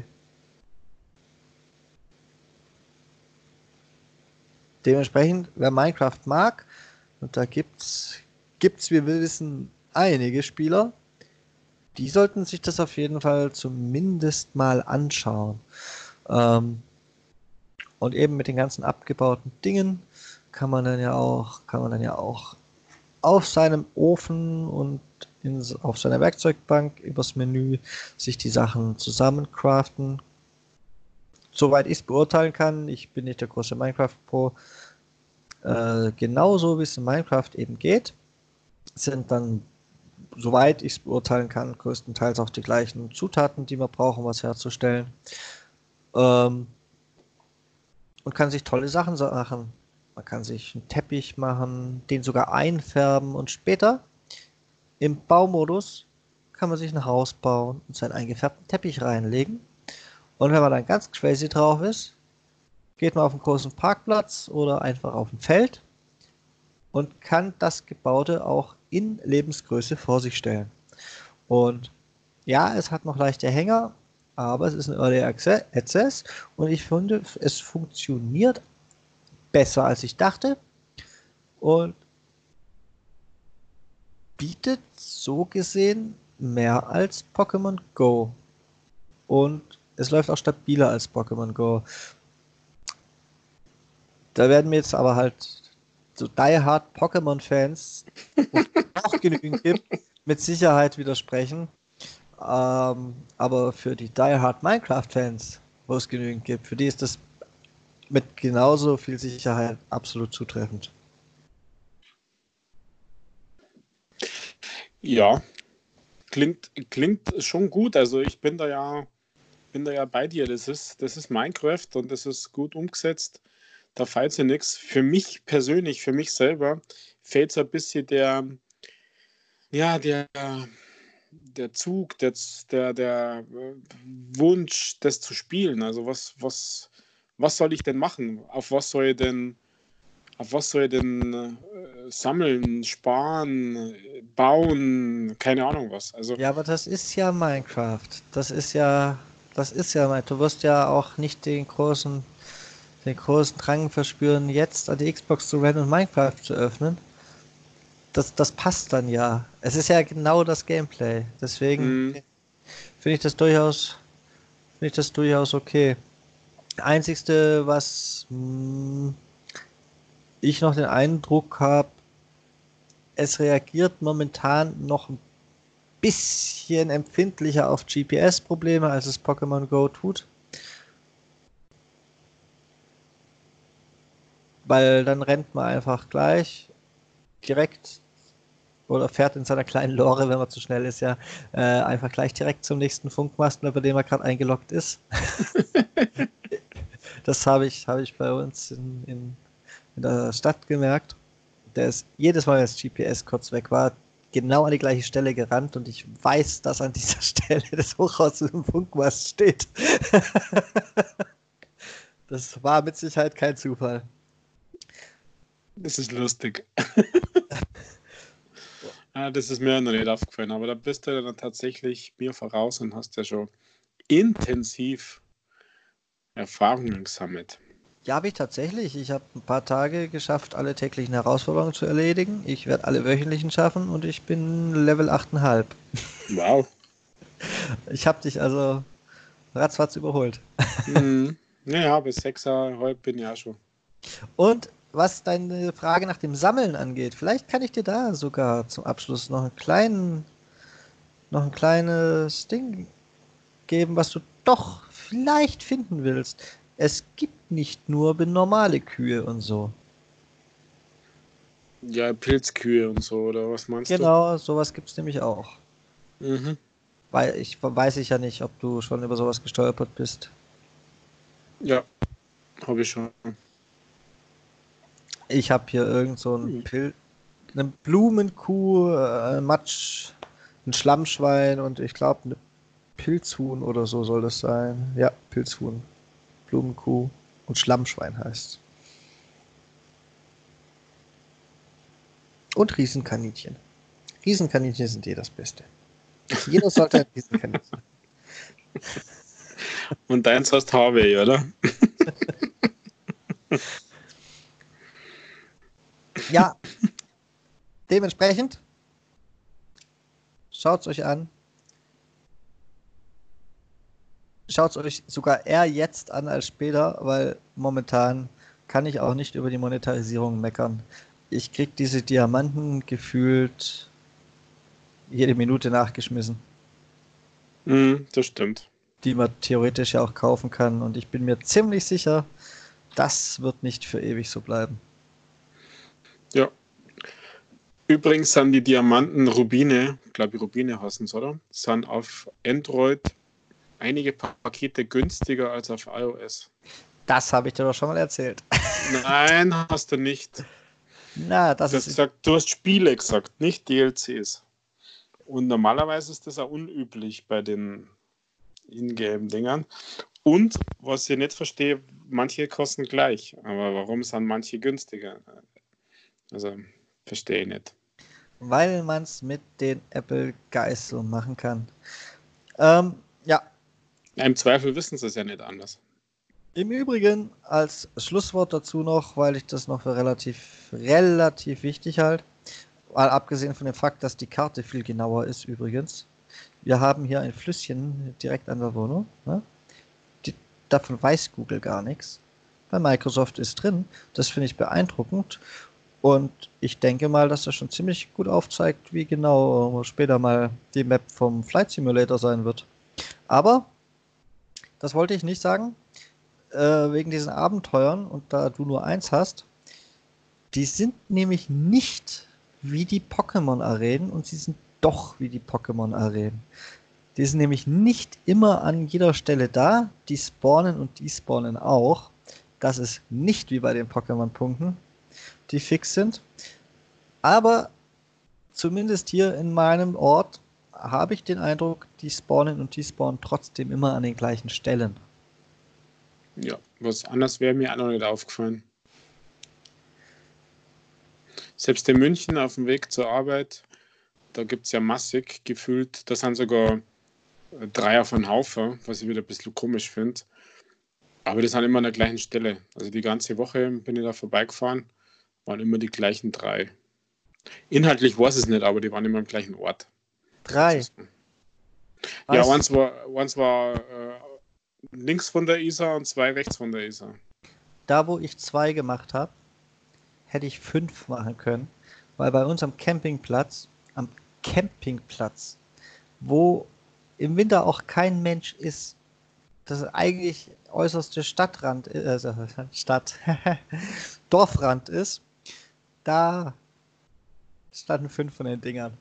S1: Dementsprechend, wer Minecraft mag, und da gibt's, gibt's, wie wir wissen, einige Spieler, die sollten sich das auf jeden Fall zumindest mal anschauen. Ähm, Und eben mit den ganzen abgebauten Dingen kann man dann ja auch, kann man dann ja auch auf seinem Ofen und in, auf seiner Werkzeugbank übers Menü sich die Sachen zusammencraften. Soweit ich es beurteilen kann, ich bin nicht der große Minecraft-Pro, äh, genauso wie es in Minecraft eben geht, sind dann, soweit ich es beurteilen kann, größtenteils auch die gleichen Zutaten, die man braucht, um was herzustellen. Ähm, und kann sich tolle Sachen so machen. Man kann sich einen Teppich machen, den sogar einfärben und später im Baumodus kann man sich ein Haus bauen und seinen eingefärbten Teppich reinlegen. Und wenn man dann ganz crazy drauf ist, geht man auf einen großen Parkplatz oder einfach auf ein Feld und kann das Gebäude auch in Lebensgröße vor sich stellen. Und ja, es hat noch leichte Hänger, aber es ist ein Early Access und ich finde, es funktioniert besser als ich dachte und bietet so gesehen mehr als Pokémon Go. Und es läuft auch stabiler als Pokémon Go. Da werden mir jetzt aber halt so die-hard Pokémon-Fans, wo es auch genügend gibt, mit Sicherheit widersprechen. Ähm, aber für die die-hard Minecraft-Fans, wo es genügend gibt, für die ist das mit genauso viel Sicherheit absolut zutreffend.
S2: Ja, klingt, klingt schon gut. Also ich bin da ja, bin da ja bei dir. Das ist, das ist Minecraft und das ist gut umgesetzt. Da fehlt ja nichts. Für mich persönlich, für mich selber, fehlt so ein bisschen der, ja, der, der Zug, der, der, der äh, Wunsch, das zu spielen. Also was, was, was soll ich denn machen? Auf was soll ich denn, auf was soll ich denn äh, sammeln, sparen, äh, bauen, keine Ahnung was. Also
S1: Ja, aber das ist ja Minecraft. Das ist ja, das ist ja, du wirst ja auch nicht den großen, den großen Drang verspüren, jetzt an die Xbox zu rennen und Minecraft zu öffnen. Das, das passt dann ja. Es ist ja genau das Gameplay. Deswegen
S2: mh,
S1: finde ich das durchaus, finde ich das durchaus okay. Einzigste, was mh, ich noch den Eindruck habe, es reagiert momentan noch ein bisschen empfindlicher auf G P S-Probleme, als es Pokémon Go tut. Weil dann rennt man einfach gleich direkt oder fährt in seiner kleinen Lore, wenn man zu schnell ist, ja, äh, einfach gleich direkt zum nächsten Funkmasten, über den man gerade eingeloggt ist. Das habe ich, habe ich bei uns in, in, in der Stadt gemerkt. Der ist jedes Mal, wenn das G P S kurz weg war, genau an die gleiche Stelle gerannt und ich weiß, dass an dieser Stelle das Hochhaus im Funkmast steht. Das war mit Sicherheit kein Zufall.
S2: das ist lustig. Ah, das ist mir noch nicht aufgefallen, aber da bist du dann tatsächlich mir voraus und hast ja schon intensiv Erfahrungen gesammelt.
S1: Ja, habe ich tatsächlich. Ich habe ein paar Tage geschafft, alle täglichen Herausforderungen zu erledigen. Ich werde alle wöchentlichen schaffen und ich bin Level acht Komma fünf.
S2: Wow.
S1: Ich habe dich also ratzfatz überholt.
S2: Mhm. Naja, bis sechseinhalb bin ich auch schon.
S1: Und was deine Frage nach dem Sammeln angeht, vielleicht kann ich dir da sogar zum Abschluss noch einen kleinen, noch ein kleines Ding geben, was du doch vielleicht finden willst. Es gibt nicht nur normale Kühe und so.
S2: Ja, Pilzkühe und so, oder was meinst du?
S1: Genau, sowas gibt es nämlich auch.
S2: Mhm.
S1: Weil ich weiß ich ja nicht, ob du schon über sowas gestolpert bist.
S2: Ja, habe ich schon.
S1: Ich habe hier irgend so ein
S2: Mhm.
S1: Pil eine Blumenkuh, äh, Matsch, ein Schlammschwein und ich glaube eine Pilzhuhn oder so soll das sein. Ja, Pilzhuhn, Blumenkuh und Schlammschwein heißt. Und Riesenkaninchen. Riesenkaninchen sind eh das Beste. Jeder sollte ein Riesenkaninchen.
S2: Und deins heißt Harvey, oder?
S1: Ja, dementsprechend schaut es euch an. schaut es euch sogar eher jetzt an als später, weil momentan kann ich auch nicht über die Monetarisierung meckern. Ich krieg diese Diamanten gefühlt jede Minute nachgeschmissen,
S2: Mhm, das stimmt.
S1: die man theoretisch ja auch kaufen kann. Und ich bin mir ziemlich sicher, das wird nicht für ewig so bleiben.
S2: Ja. Übrigens sind die Diamanten Rubine, ich glaube Rubine heißen es, oder? Sind auf Android einige Pakete günstiger als auf iOS.
S1: Das habe ich dir doch schon mal erzählt.
S2: Nein, hast du nicht.
S1: Na, das
S2: Du hast
S1: ist
S2: gesagt, du hast Spiele gesagt, nicht D L Cs. Und normalerweise ist das auch unüblich bei den Ingame-Dingern. Und, was ich nicht verstehe, manche kosten gleich. Aber warum sind manche günstiger? Also, verstehe ich nicht.
S1: weil man es mit den Apple Guys so machen kann. Ähm, ja,
S2: Im Zweifel wissen sie es ja nicht anders.
S1: im Übrigen als Schlusswort dazu noch, weil ich das noch für relativ, relativ wichtig halte, mal abgesehen von dem Fakt, dass die Karte viel genauer ist übrigens. Wir haben hier ein Flüsschen direkt an der Wohnung. Ne? Die, davon weiß Google gar nichts. Bei Microsoft ist drin. Das finde ich beeindruckend. Und ich denke mal, dass das schon ziemlich gut aufzeigt, wie genau später mal die Map vom Flight Simulator sein wird. Aber, das wollte ich nicht sagen, äh, wegen diesen Abenteuern, und da du nur eins hast, die sind nämlich nicht wie die Pokémon-Arenen und sie sind doch wie die Pokémon-Arenen. Die sind nämlich nicht immer an jeder Stelle da, die spawnen und die spawnen auch. Das ist nicht wie bei den Pokémon-Punkten, die fix sind. Aber zumindest hier in meinem Ort habe ich den Eindruck, die spawnen und die spawnen trotzdem immer an den gleichen Stellen.
S2: Ja, was anders wäre mir auch noch nicht aufgefallen. Selbst in München auf dem Weg zur Arbeit, da gibt es ja massig gefühlt, da sind sogar drei auf einen Haufen, was ich wieder ein bisschen komisch finde. Aber die sind immer an der gleichen Stelle. Also die ganze Woche bin ich da vorbeigefahren, waren immer die gleichen drei. Inhaltlich weiß ich es nicht, aber die waren immer am gleichen Ort.
S1: Drei.
S2: Ja,
S1: Weißt,
S2: eins war, eins war äh, links von der Isar und zwei rechts von der Isar.
S1: da, wo ich zwei gemacht habe, hätte ich fünf machen können, weil bei uns am Campingplatz, am Campingplatz, wo im Winter auch kein Mensch ist, das ist eigentlich äußerste Stadtrand, äh, also Stadt, Dorfrand ist, da standen fünf von den Dingern.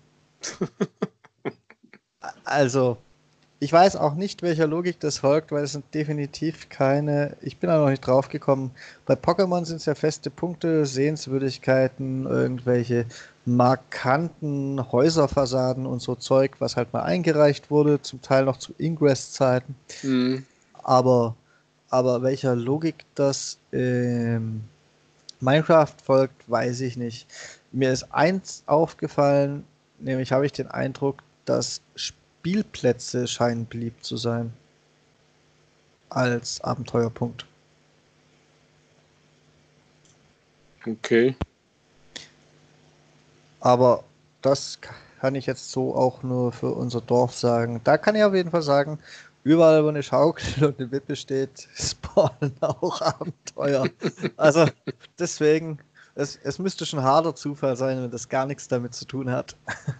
S1: Also, ich weiß auch nicht, welcher Logik das folgt, weil es sind definitiv keine, ich bin da noch nicht drauf gekommen. Bei Pokémon sind es ja feste Punkte, Sehenswürdigkeiten, irgendwelche markanten Häuserfassaden und so Zeug, was halt mal eingereicht wurde, zum Teil noch zu Ingress-Zeiten.
S2: Mhm.
S1: Aber, aber welcher Logik das ähm, Minecraft folgt, weiß ich nicht. Mir ist eins aufgefallen, nämlich habe ich den Eindruck, dass Spielplätze scheinen beliebt zu sein als Abenteuerpunkt.
S2: Okay.
S1: Aber das kann ich jetzt so auch nur für unser Dorf sagen. Da kann ich auf jeden Fall sagen, überall, wo eine Schaukel und eine Wippe steht, spawnen auch Abenteuer. Also deswegen, es, es müsste schon harter Zufall sein, wenn das gar nichts damit zu tun hat.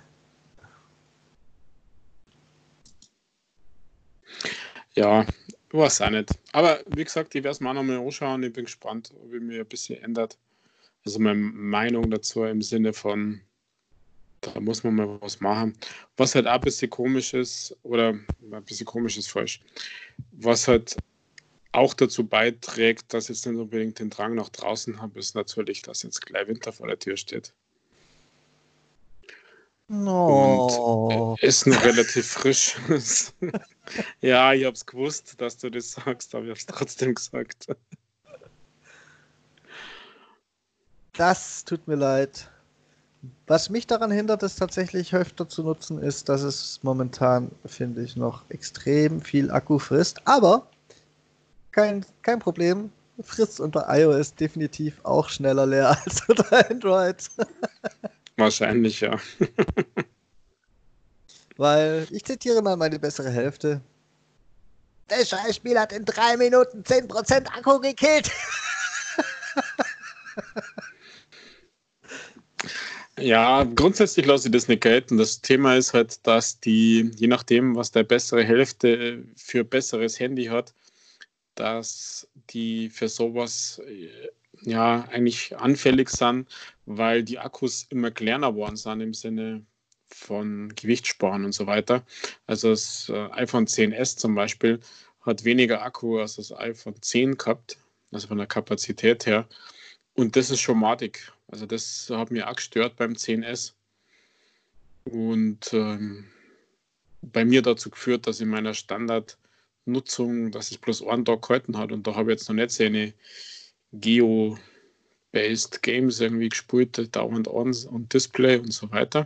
S2: Ja, weiß auch nicht. Aber wie gesagt, ich werde es mir auch nochmal anschauen. Ich bin gespannt, ob ich mir ein bisschen ändert. Also meine Meinung dazu im Sinne von, da muss man mal was machen. Was halt auch ein bisschen komisch ist, oder ein bisschen komisch ist falsch, was halt auch dazu beiträgt, dass ich jetzt nicht unbedingt den Drang nach draußen habe, ist natürlich, dass jetzt gleich Winter vor der Tür steht. Und
S1: No.
S2: ist noch relativ frisch. Ja, ich habe es gewusst, dass du das sagst, aber ich habe es trotzdem gesagt.
S1: Das tut mir leid. Was mich daran hindert, es tatsächlich öfter zu nutzen, ist, dass es momentan, finde ich, noch extrem viel Akku frisst. Aber kein, kein Problem. Frisst unter iOS definitiv auch schneller leer als unter Android.
S2: Wahrscheinlich, ja.
S1: Weil ich zitiere mal meine bessere Hälfte. Das Scheißspiel hat in drei Minuten zehn Prozent Akku gekillt.
S2: Ja, grundsätzlich lasse ich das nicht gelten. Das Thema ist halt, dass die, je nachdem, was der bessere Hälfte für besseres Handy hat, dass die für sowas äh, ja eigentlich anfällig sind, weil die Akkus immer kleiner geworden sind im Sinne von Gewichtssparen und so weiter. Also das äh, iPhone X S zum Beispiel hat weniger Akku als das iPhone zehn gehabt, also von der Kapazität her. Und das ist schon madig. Also das hat mir auch gestört beim X S und ähm, bei mir dazu geführt, dass in meiner Standardnutzung, dass es bloß einen Tag gehalten hat und da habe ich jetzt noch nicht seine Geo-based Games irgendwie gespielt, dauernd on und Display und so weiter.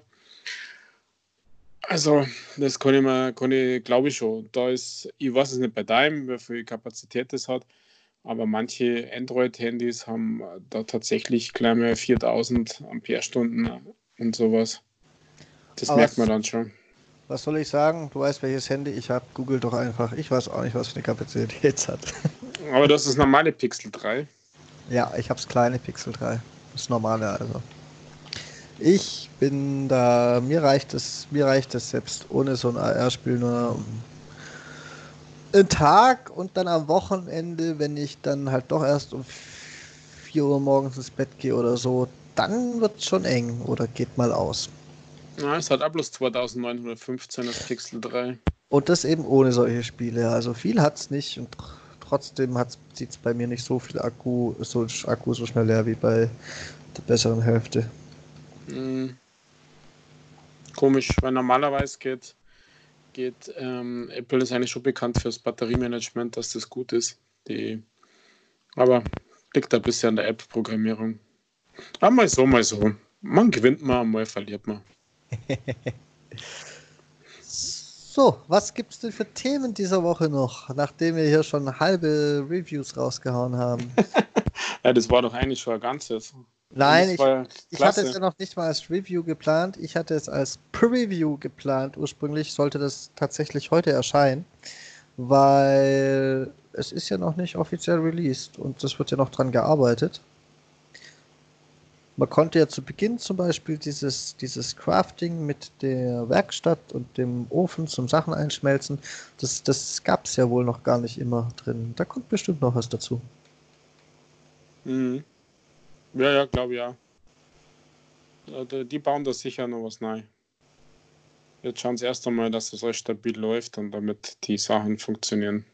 S2: Also das kann ich mir, kann ich, glaube ich schon. Da ist, ich weiß es nicht bei deinem, wie viel Kapazität das hat, aber manche Android-Handys haben da tatsächlich gleich mal viertausend Ampere-Stunden und sowas. Das
S1: Aber
S2: merkt man
S1: was,
S2: dann schon.
S1: was soll ich sagen? Du weißt, welches Handy ich habe. Google doch einfach. Ich weiß auch nicht, was für eine Kapazität es hat.
S2: Aber das ist das normale Pixel drei.
S1: Ja, ich habe das kleine Pixel drei. Das normale also. Ich bin da, mir reicht es, mir reicht es selbst ohne so ein A R-Spiel nur einen Tag und dann am Wochenende, wenn ich dann halt doch erst um vier Uhr morgens ins Bett gehe oder so, dann wird es schon eng oder geht mal aus.
S2: Ja, es hat auch bloß zweitausendneunhundertfünfzehn das Pixel drei.
S1: Und das eben ohne solche Spiele. Also viel hat es nicht und trotzdem zieht es bei mir nicht so viel Akku, so Akku so schnell leer wie bei der besseren Hälfte.
S2: Hm. Komisch, weil normalerweise geht, geht ähm, Apple ist eigentlich schon bekannt fürs Batteriemanagement, dass das gut ist. Die, aber liegt ein bisschen an der App-Programmierung. Aber mal so, mal so. Man gewinnt mal, mal verliert man.
S1: So, was gibt es denn für Themen dieser Woche noch, nachdem wir hier schon halbe Reviews rausgehauen haben?
S2: Ja, das war doch eigentlich schon ein ganzes.
S1: Nein, ich,
S2: ja
S1: ich hatte es ja noch nicht mal als Review geplant. Ich hatte es als Preview geplant. Ursprünglich sollte das tatsächlich heute erscheinen, weil es ist ja noch nicht offiziell released und es wird ja noch dran gearbeitet. Man konnte ja zu Beginn zum Beispiel dieses, dieses Crafting mit der Werkstatt und dem Ofen zum Sachen einschmelzen, das, das gab es ja wohl noch gar nicht immer drin. Da kommt bestimmt noch was dazu.
S2: Mhm. Ja, ja, glaube ich ja. Die bauen da sicher noch was neu. Jetzt schauen sie erst einmal, dass das alles stabil läuft und damit die Sachen funktionieren.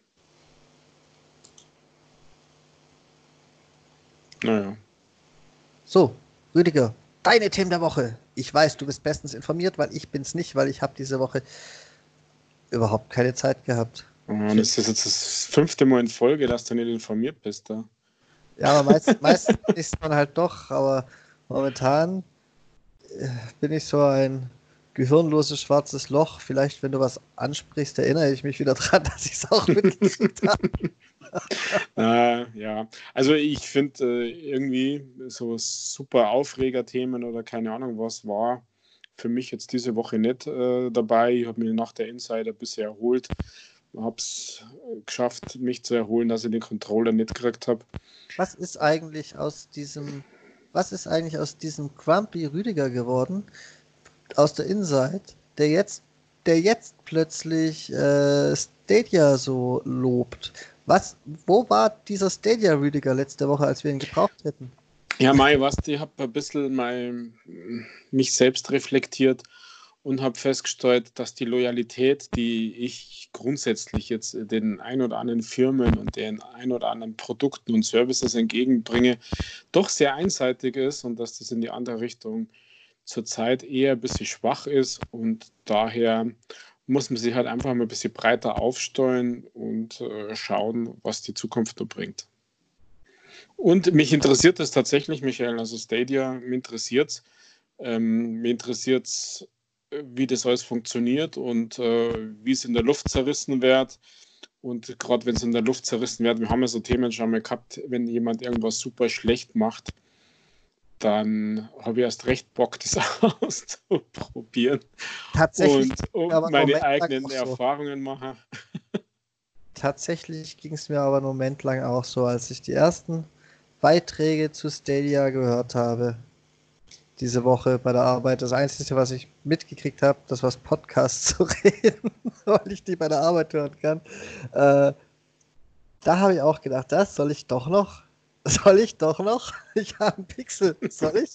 S2: Naja.
S1: So, Rüdiger, deine Themen der Woche. Ich weiß, du bist bestens informiert, weil ich bin's nicht, weil ich habe diese Woche überhaupt keine Zeit gehabt.
S2: Und es ist jetzt das fünfte Mal in Folge, dass du nicht informiert bist da.
S1: Ja, aber meist, meistens ist man halt doch, aber momentan äh, bin ich so ein gehirnloses schwarzes Loch. Vielleicht, wenn du was ansprichst, erinnere ich mich wieder dran, dass ich es auch mitgekriegt habe.
S2: äh, ja, also ich finde äh, irgendwie so super Aufregerthemen oder keine Ahnung was war für mich jetzt diese Woche nicht äh, dabei. Ich habe mich nach der Insider bisher erholt. Habe es geschafft, mich zu erholen, dass ich den Controller nicht gekriegt habe.
S1: Was ist eigentlich aus diesem, was ist eigentlich aus diesem Grumpy Rüdiger geworden, aus der Inside, der jetzt, der jetzt plötzlich äh, Stadia so lobt? Was, wo war dieser Stadia Rüdiger letzte Woche, als wir ihn gebraucht hätten?
S2: Ja, Mai, was, ich habe ein bisschen mal mich selbst reflektiert und habe festgestellt, dass die Loyalität, die ich grundsätzlich jetzt den ein oder anderen Firmen und den ein oder anderen Produkten und Services entgegenbringe, doch sehr einseitig ist und dass das in die andere Richtung zurzeit eher ein bisschen schwach ist und daher muss man sich halt einfach mal ein bisschen breiter aufstellen und äh, schauen, was die Zukunft da bringt. Und mich interessiert das tatsächlich, Michael, also Stadia, mich interessiert es. Ähm, mich interessiert es, wie das alles funktioniert und äh, wie es in der Luft zerrissen wird. Und gerade wenn es in der Luft zerrissen wird, wir haben ja so Themen schon mal gehabt, wenn jemand irgendwas super schlecht macht, dann habe ich erst recht Bock, das auszuprobieren.
S1: Tatsächlich,
S2: Und um
S1: aber
S2: meine
S1: Moment lang
S2: eigenen
S1: auch so.
S2: Erfahrungen machen.
S1: tatsächlich ging es mir aber einen Moment lang auch so, als ich die ersten Beiträge zu Stadia gehört habe, diese Woche bei der Arbeit. Das Einzige, was ich mitgekriegt habe, das war Podcasts zu reden, weil ich die bei der Arbeit hören kann. Äh, da habe ich auch gedacht, das soll ich doch noch? Soll ich doch noch? Ich habe einen Pixel. Soll ich?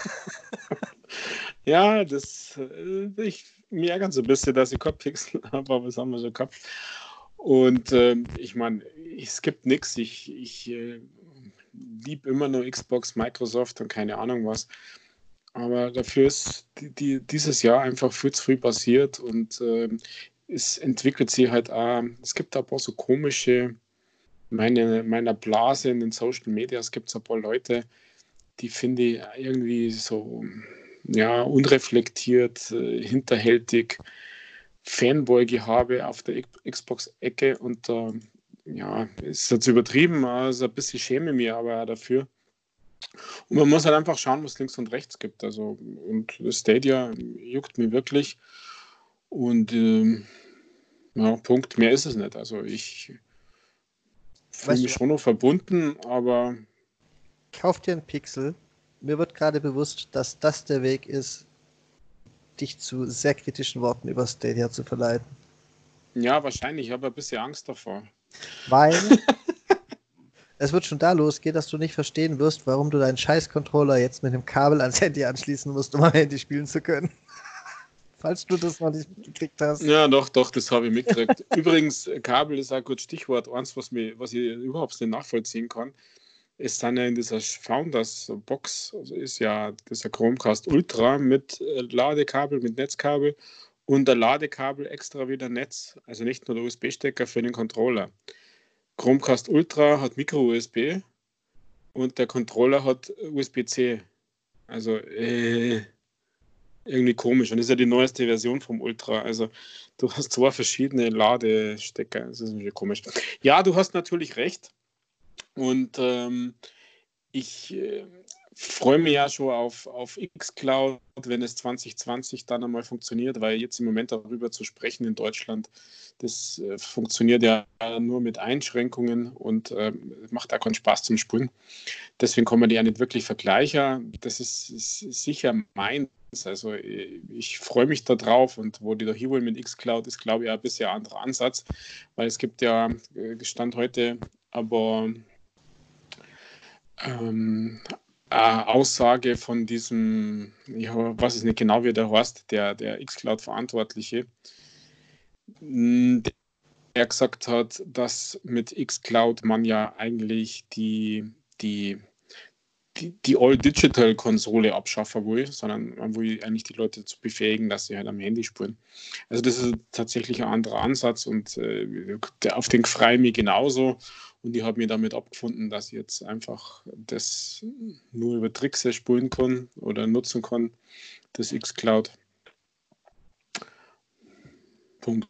S2: Ja, das, äh, ich, mir ärgert so ein bisschen, dass ich kein Pixel habe, aber das haben wir schon gehabt. Und ähm, ich meine, es gibt nichts. Ich, ich äh, liebe immer nur Xbox, Microsoft und keine Ahnung was. Aber dafür ist die, die, dieses Jahr einfach viel zu früh passiert und ähm, es entwickelt sich halt auch, es gibt ein paar so komische, meine, meiner Blase in den Social Medias gibt es ein paar Leute, die finde ich irgendwie so, ja, unreflektiert, äh, hinterhältig, Fanboy-Gehabe auf der X- Xbox-Ecke und äh, ja, ist jetzt übertrieben, also ein bisschen schäme mich aber auch dafür. Und man muss halt einfach schauen, was links und rechts gibt. Also, und Stadia juckt mir wirklich. Und ähm, ja, Punkt, mehr ist es nicht. Also ich fühle
S1: Weißt du
S2: mich
S1: was?
S2: schon noch verbunden, aber
S1: Kauf dir einen Pixel. Mir wird gerade bewusst, dass das der Weg ist, dich zu sehr kritischen Worten über Stadia zu verleiten.
S2: ja, wahrscheinlich. Ich habe ein bisschen Angst davor.
S1: Weil es wird schon da losgehen, dass du nicht verstehen wirst, warum du deinen Scheiß-Controller jetzt mit einem Kabel ans Handy anschließen musst, um am Handy spielen zu können. Falls du das noch nicht mitgekriegt hast.
S2: Ja, doch, doch, das habe ich mitgekriegt. Übrigens, Kabel ist auch ein gutes Stichwort. Eins, was, mir, was ich überhaupt nicht nachvollziehen kann, ist dann ja in dieser Founders-Box, also ist ja dieser Chromecast Ultra mit äh, Ladekabel, mit Netzkabel und der Ladekabel extra wieder Netz, also nicht nur der U S B-Stecker für den Controller. Chromecast Ultra hat Micro-U S B und der Controller hat U S B-C. Also äh, irgendwie komisch. Und das ist ja die neueste Version vom Ultra. Also du hast zwei verschiedene Ladestecker. Das ist irgendwie komisch. Ja, du hast natürlich recht. Und ähm, ich äh, freue mich ja schon auf, auf xCloud, wenn es zwanzig zwanzig dann einmal funktioniert, weil jetzt im Moment darüber zu sprechen in Deutschland, das äh, funktioniert ja nur mit Einschränkungen und äh, macht auch keinen Spaß zum Spielen. Deswegen kann man die ja nicht wirklich vergleichen. Das ist, ist sicher meins. Also äh, ich freue mich da drauf und wo die da hinwollen mit xCloud ist, glaube ich, ein bisschen ein anderer Ansatz, weil es gibt ja äh, Stand heute aber ähm, eine Aussage von diesem, ich weiß es nicht genau, wie der heißt, der, der xCloud-Verantwortliche, der gesagt hat, dass mit xCloud man ja eigentlich die, die, die, die All-Digital-Konsole abschaffen will, sondern man will eigentlich die Leute dazu befähigen, dass sie halt am Handy spielen. Also das ist tatsächlich ein anderer Ansatz und äh, auf den freue ich mich genauso. Und ich habe mir damit abgefunden, dass ich jetzt einfach das nur über Trixe spielen kann oder nutzen kann, das xCloud. Punkt.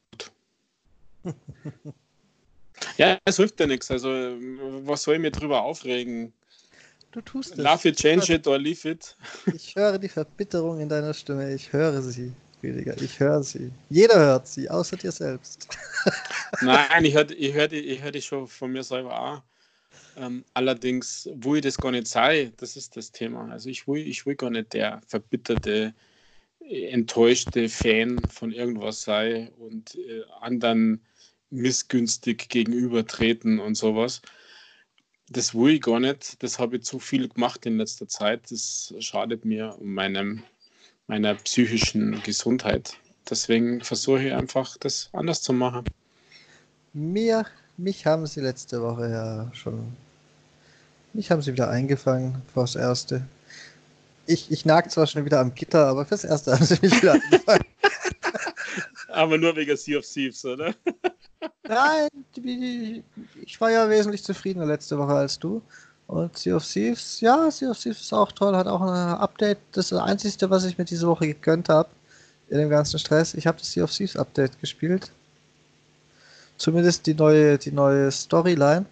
S2: Ja, es hilft ja nichts. Also, was soll ich mir drüber aufregen?
S1: Du tust es.
S2: Love it, change it or leave it.
S1: Ich höre die Verbitterung in deiner Stimme. Ich höre sie, Rüdiger. Ich höre sie. Jeder hört sie, außer dir selbst.
S2: Nein, ich höre ich hör die, ich hör die schon von mir selber auch. Ähm, allerdings will ich das gar nicht sein. Das ist das Thema. Also ich will, ich will gar nicht der verbitterte, enttäuschte Fan von irgendwas sein und äh, anderen missgünstig gegenübertreten und sowas. Das will ich gar nicht. Das habe ich zu viel gemacht in letzter Zeit. Das schadet mir und meinem, meiner psychischen Gesundheit. Deswegen versuche ich einfach, das anders zu machen.
S1: Mir, mich haben sie letzte Woche ja schon. Mich haben sie wieder eingefangen fürs Erste. Ich, ich nag zwar schon wieder am Gitter, aber fürs Erste haben sie mich wieder eingefangen.
S2: Aber nur wegen Sea of Thieves, oder?
S1: Nein, die, ich war ja wesentlich zufriedener letzte Woche als du. Und Sea of Thieves, ja, Sea of Thieves ist auch toll, hat auch ein Update. Das ist das Einzige, was ich mir diese Woche gegönnt habe, in dem ganzen Stress. Ich habe das Sea of Thieves Update gespielt. Zumindest die neue, die neue Storyline.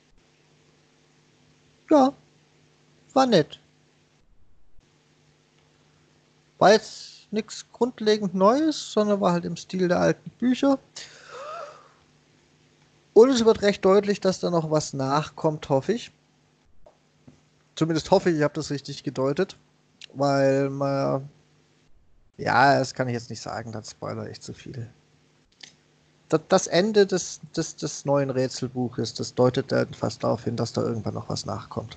S1: Ja, war nett. War jetzt nichts grundlegend Neues, sondern war halt im Stil der alten Bücher. Und es wird recht deutlich, dass da noch was nachkommt, hoffe ich. Zumindest hoffe ich, ich habe das richtig gedeutet. Weil man... Ja, das kann ich jetzt nicht sagen, dann spoiler ich zu viel. Das, das Ende des, des, des neuen Rätselbuches, das deutet dann fast darauf hin, dass da irgendwann noch was nachkommt.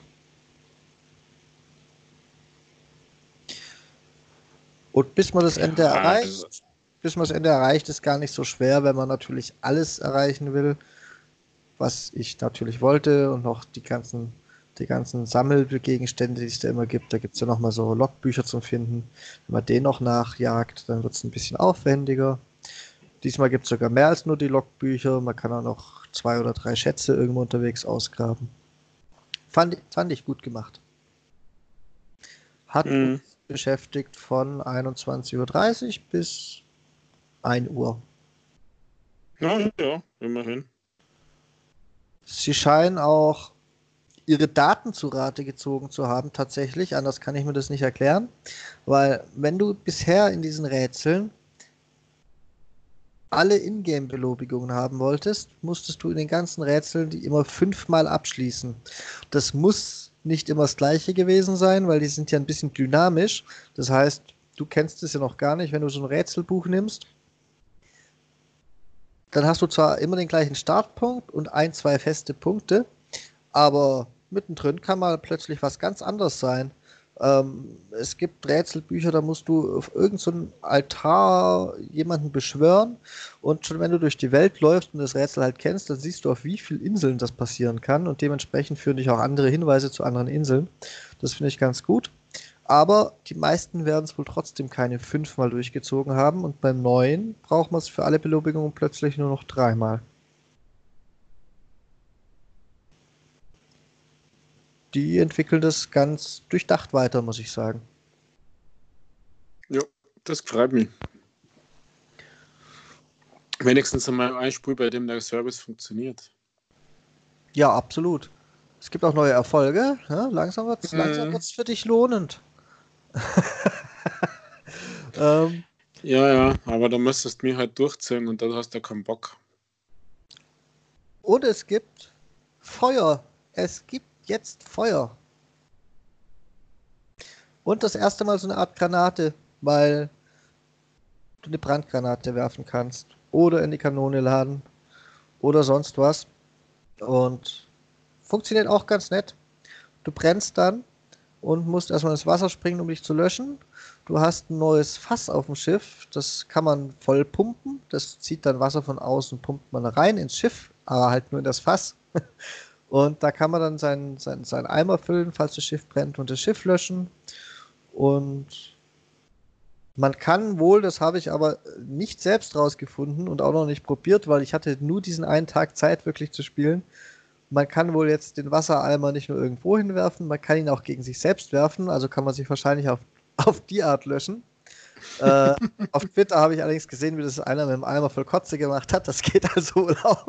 S1: Und bis man das Ende
S2: Ja,
S1: erreicht,
S2: also,
S1: bis man das Ende erreicht, ist gar nicht so schwer, wenn man natürlich alles erreichen will, was ich natürlich wollte und noch die ganzen, die ganzen Sammelgegenstände, die es da immer gibt. Da gibt es ja nochmal so Logbücher zum Finden. Wenn man den noch nachjagt, dann wird es ein bisschen aufwendiger. Diesmal gibt es sogar mehr als nur die Logbücher. Man kann auch noch zwei oder drei Schätze irgendwo unterwegs ausgraben. Fand, fand ich gut gemacht. Hat
S2: mh.
S1: uns beschäftigt von einundzwanzig Uhr dreißig bis ein Uhr.
S2: Ja, ja, immerhin.
S1: Sie scheinen auch ihre Daten zu Rate gezogen zu haben, tatsächlich. Anders kann ich mir das nicht erklären. Weil wenn du bisher in diesen Rätseln alle Ingame-Belobigungen haben wolltest, musstest du in den ganzen Rätseln die immer fünfmal abschließen. Das muss nicht immer das gleiche gewesen sein, weil die sind ja ein bisschen dynamisch. Das heißt, du kennst es ja noch gar nicht, wenn du so ein Rätselbuch nimmst. Dann hast du zwar immer den gleichen Startpunkt und ein, zwei feste Punkte, aber mittendrin kann mal plötzlich was ganz anderes sein. Ähm, es gibt Rätselbücher, da musst du auf irgendeinen so Altar jemanden beschwören und schon wenn du durch die Welt läufst und das Rätsel halt kennst, dann siehst du, auf wie vielen Inseln das passieren kann und dementsprechend führen dich auch andere Hinweise zu anderen Inseln. Das finde ich ganz gut. Aber die meisten werden es wohl trotzdem keine fünfmal durchgezogen haben und beim neuen braucht man es für alle Belobigungen plötzlich nur noch dreimal. Die entwickeln das ganz durchdacht weiter, muss ich sagen.
S2: Ja, das freut mich. Wenigstens einmal ein Spiel, bei dem der Service funktioniert.
S1: Ja, absolut. Es gibt auch neue Erfolge. Ja, langsam wird es langsam
S2: Mhm.
S1: wird's für dich lohnend. ähm,
S2: Ja, ja, aber da müsstest du mich halt durchziehen und dann hast du keinen Bock.
S1: und es gibt Feuer. Es gibt jetzt Feuer. Und das erste Mal so eine Art Granate, weil du eine Brandgranate werfen kannst. Oder in die Kanone laden. Oder sonst was. Und funktioniert auch ganz nett. Du brennst dann und musst erstmal ins Wasser springen, um dich zu löschen. Du hast ein neues Fass auf dem Schiff, das kann man voll pumpen. Das zieht dann Wasser von außen, pumpt man rein ins Schiff, aber halt nur in das Fass. Und da kann man dann seinen, seinen, seinen Eimer füllen, falls das Schiff brennt und das Schiff löschen. Und man kann wohl, das habe ich aber nicht selbst rausgefunden und auch noch nicht probiert, weil ich hatte nur diesen einen Tag Zeit wirklich zu spielen. Man kann wohl jetzt den Wassereimer nicht nur irgendwo hinwerfen, man kann ihn auch gegen sich selbst werfen, also kann man sich wahrscheinlich auf, auf die Art löschen. Äh, auf Twitter habe ich allerdings gesehen, wie das einer mit dem Eimer voll Kotze gemacht hat. Das geht also wohl auch.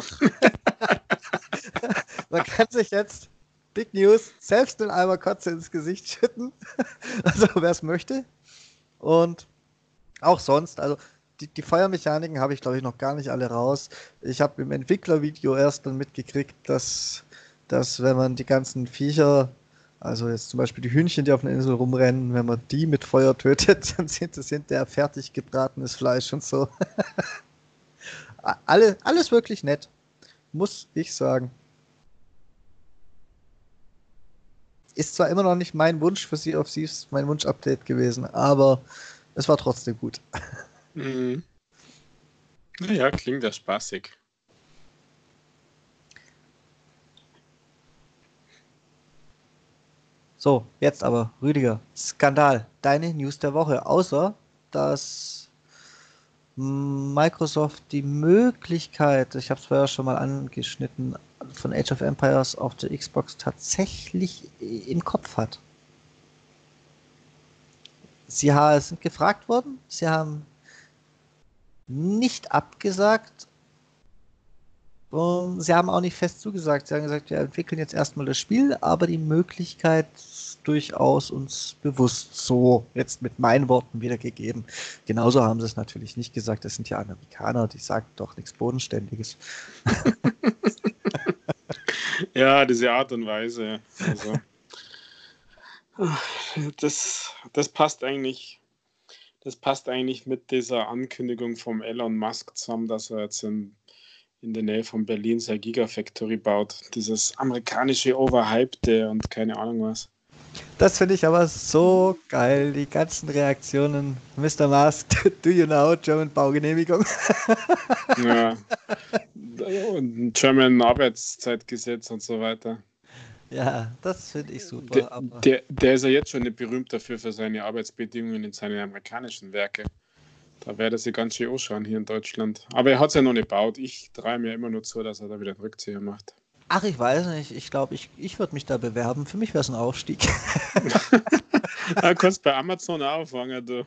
S1: Man kann sich jetzt, Big News, selbst den Eimer Kotze ins Gesicht schütten. Also wer es möchte. Und auch sonst, also die, die Feuermechaniken habe ich, glaube ich, noch gar nicht alle raus. Ich habe im Entwicklervideo erst dann mitgekriegt, dass, dass wenn man die ganzen Viecher, also jetzt zum Beispiel die Hühnchen, die auf einer Insel rumrennen, wenn man die mit Feuer tötet, dann sind das hinterher fertig gebratenes Fleisch und so. Alle, alles wirklich nett, muss ich sagen. Ist zwar immer noch nicht mein Wunsch für Sea of Thieves, mein Wunsch-Update gewesen, aber es war trotzdem gut.
S2: Mhm. Naja, klingt ja spaßig.
S1: So, jetzt aber, Rüdiger, Skandal, deine News der Woche, außer dass Microsoft die Möglichkeit, ich habe es vorher schon mal angeschnitten, von Age of Empires auf der Xbox tatsächlich im Kopf hat. Sie sind gefragt worden, sie haben nicht abgesagt und sie haben auch nicht fest zugesagt. Sie haben gesagt, wir entwickeln jetzt erstmal das Spiel, aber die Möglichkeit durchaus uns bewusst so jetzt mit meinen Worten wiedergegeben. Genauso haben sie es natürlich nicht gesagt. Das sind ja Amerikaner, die sagen doch nichts Bodenständiges.
S2: Ja, diese Art und Weise. Also, das, das passt eigentlich. Das passt eigentlich mit dieser Ankündigung vom Elon Musk zusammen, dass er jetzt in, in der Nähe von Berlin sein Gigafactory baut. Dieses amerikanische Overhypte und keine Ahnung was.
S1: Das finde ich aber so geil, die ganzen Reaktionen. Mister Musk, do you know German Baugenehmigung?
S2: Ja. Und German Arbeitszeitgesetz und so weiter.
S1: Ja, das finde ich super.
S2: Der,
S1: Aber
S2: der, der ist ja jetzt schon nicht berühmt dafür für seine Arbeitsbedingungen in seinen amerikanischen Werke. Da werde sie ganz schön anschauen hier in Deutschland. Aber er hat es ja noch nicht gebaut. Ich traue mir immer nur zu, dass er da wieder einen Rückzieher macht.
S1: ach, ich weiß nicht. Ich glaube, ich, ich würde mich da bewerben. Für mich wäre es ein Aufstieg.
S2: Du kannst bei Amazon auch anfangen, du.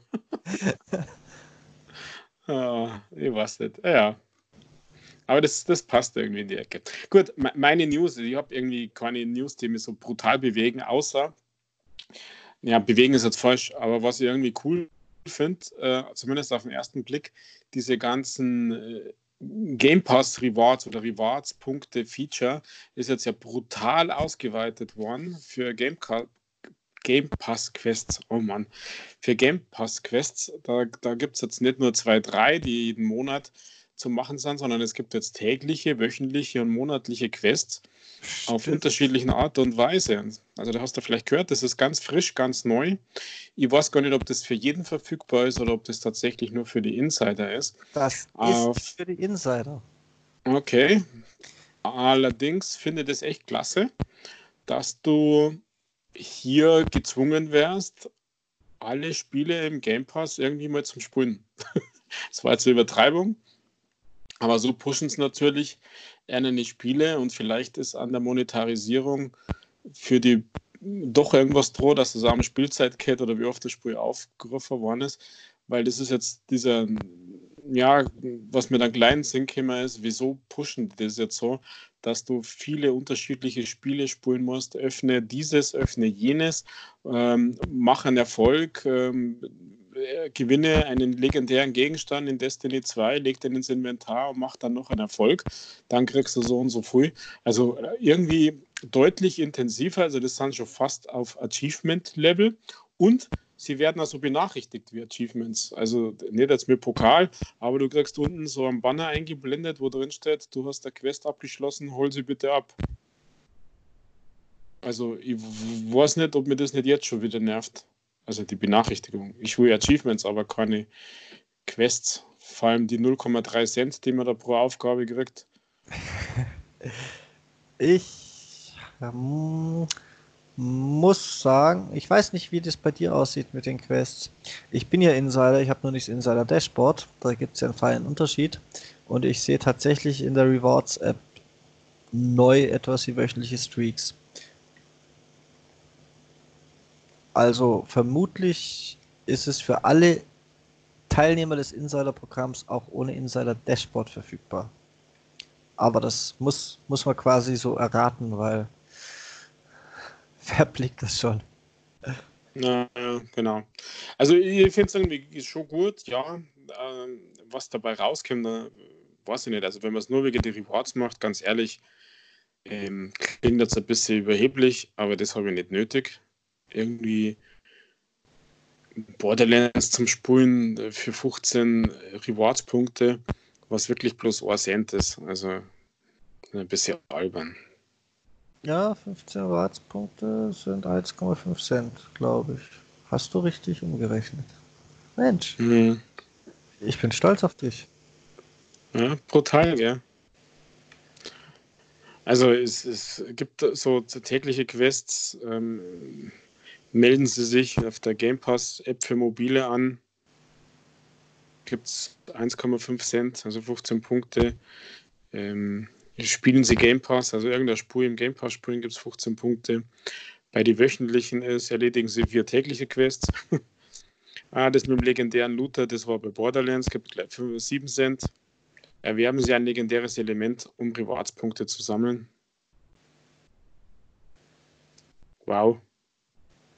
S2: Ah, ich weiß nicht. Ja. Aber das, das passt irgendwie in die Ecke. Gut, meine News, ich habe irgendwie keine News, die mich so brutal bewegen, außer, ja, bewegen ist jetzt falsch, aber was ich irgendwie cool finde, äh, zumindest auf den ersten Blick, diese ganzen äh, Game Pass Rewards oder Rewards-Punkte Feature ist jetzt ja brutal ausgeweitet worden für Game, Game Pass Quests. Oh Mann, für Game Pass Quests, da, da gibt es jetzt nicht nur zwei, drei, die jeden Monat zu machen sind, sondern es gibt jetzt tägliche, wöchentliche und monatliche Quests auf
S1: Stimmt.
S2: unterschiedlichen Art und Weise. Also da hast du vielleicht gehört, das ist ganz frisch, ganz neu. Ich weiß gar nicht, ob das für jeden verfügbar ist oder ob das tatsächlich nur für die Insider ist.
S1: Das
S2: Auf,
S1: ist für die Insider.
S2: Okay. Allerdings finde ich das echt klasse, dass du hier gezwungen wärst, alle Spiele im Game Pass irgendwie mal zum Spielen. Das war jetzt eine Übertreibung. Aber so pushen es natürlich eher die Spiele und vielleicht ist an der Monetarisierung für die doch irgendwas droht, dass es am Spielzeit geht oder wie oft das Spiel aufgerufen worden ist, weil das ist jetzt dieser, ja, was mir dann kleinen Sinn käme, ist, wieso pushen die das jetzt so, dass du viele unterschiedliche Spiele spielen musst, öffne dieses, öffne jenes, ähm, mach einen Erfolg, ähm, gewinne einen legendären Gegenstand in Destiny zwei, leg den ins Inventar und mach dann noch einen Erfolg, dann kriegst du so und so viel. Also irgendwie deutlich intensiver, also das sind schon fast auf Achievement-Level und sie werden also benachrichtigt wie Achievements. Also nicht jetzt mit Pokal, aber du kriegst unten so einen Banner eingeblendet, wo drin steht, du hast eine Quest abgeschlossen, hol sie bitte ab. Also ich weiß nicht, ob mir das nicht jetzt schon wieder nervt. Also die Benachrichtigung. Ich will Achievements, aber keine Quests. Vor allem die null Komma drei Cent, die man da pro Aufgabe kriegt.
S1: Ich ähm, muss sagen, ich weiß nicht, wie das bei dir aussieht mit den Quests. Ich bin ja Insider, ich habe nur nicht das Insider Dashboard. Da gibt es ja einen feinen Unterschied. Und ich sehe tatsächlich in der Rewards-App neu etwas wie wöchentliche Streaks. Also vermutlich ist es für alle Teilnehmer des Insider-Programms auch ohne Insider-Dashboard verfügbar. Aber das muss, muss man quasi so erraten, weil wer blickt das schon?
S2: Ja, ja, genau. Also ich finde es irgendwie schon gut, ja. Ähm, was dabei rauskommt, da weiß ich nicht. Also wenn man es nur wegen der Rewards macht, ganz ehrlich, ähm, klingt das ein bisschen überheblich, aber das habe ich nicht nötig. Irgendwie Borderlands zum Spulen für fünfzehn Rewards-Punkte, was wirklich bloß ein Cent ist. Also ein bisschen albern.
S1: Ja, fünfzehn Ratspunkte sind eins Komma fünf Cent, glaube ich. Hast du richtig umgerechnet. Mensch,
S2: Mhm.
S1: ich bin stolz auf dich.
S2: Ja, brutal, gell? Also es, es gibt so tägliche Quests, ähm, melden Sie sich auf der Game Pass App für Mobile an. Gibt es eins Komma fünf Cent, also fünfzehn Punkte. Ähm, spielen Sie Game Pass, also irgendein Spiel im Game Pass spielen, gibt es fünfzehn Punkte. Bei den wöchentlichen ist, erledigen Sie vier tägliche Quests. ah, das mit dem legendären Looter, das war bei Borderlands, gibt gleich sieben Cent. Erwerben Sie ein legendäres Element, um Rewards-Punkte zu sammeln. Wow.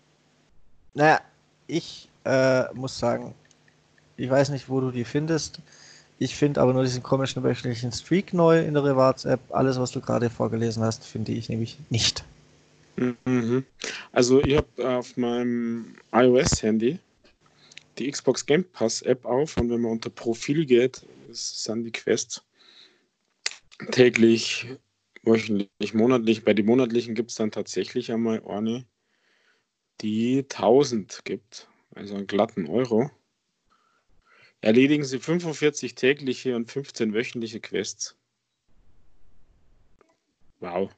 S1: Naja, ich äh, muss sagen, ich weiß nicht, wo du die findest. Ich finde aber nur diesen komischen wöchentlichen Streak neu in der Rewards-App. Alles, was du gerade vorgelesen hast, finde ich nämlich nicht.
S2: Mhm. Also ich habe auf meinem iOS-Handy die Xbox Game Pass App auf und wenn man unter Profil geht, das sind die Quests täglich, wöchentlich, monatlich. Bei den monatlichen gibt es dann tatsächlich einmal eine, die tausend gibt, also einen glatten Euro. Erledigen Sie fünfundvierzig tägliche und fünfzehn wöchentliche Quests. Wow.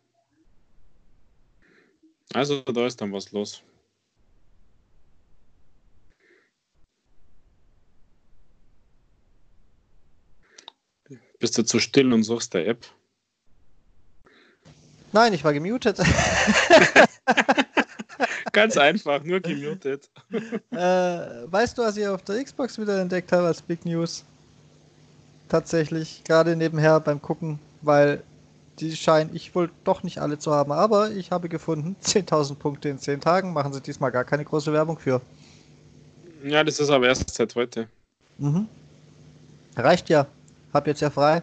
S2: Also da ist dann was los. Bist du zu still und suchst der App?
S1: Nein, ich war gemutet.
S2: Ganz einfach, nur gemutet.
S1: äh, weißt du, was ich auf der Xbox wieder entdeckt habe als Big News? Tatsächlich, gerade nebenher beim Gucken, weil die scheinen ich wohl doch nicht alle zu haben. Aber ich habe gefunden, zehntausend Punkte in zehn Tagen, machen sie diesmal gar keine große Werbung für.
S2: Ja, das ist aber erst seit heute.
S1: Mhm. Reicht ja. Hab jetzt ja frei.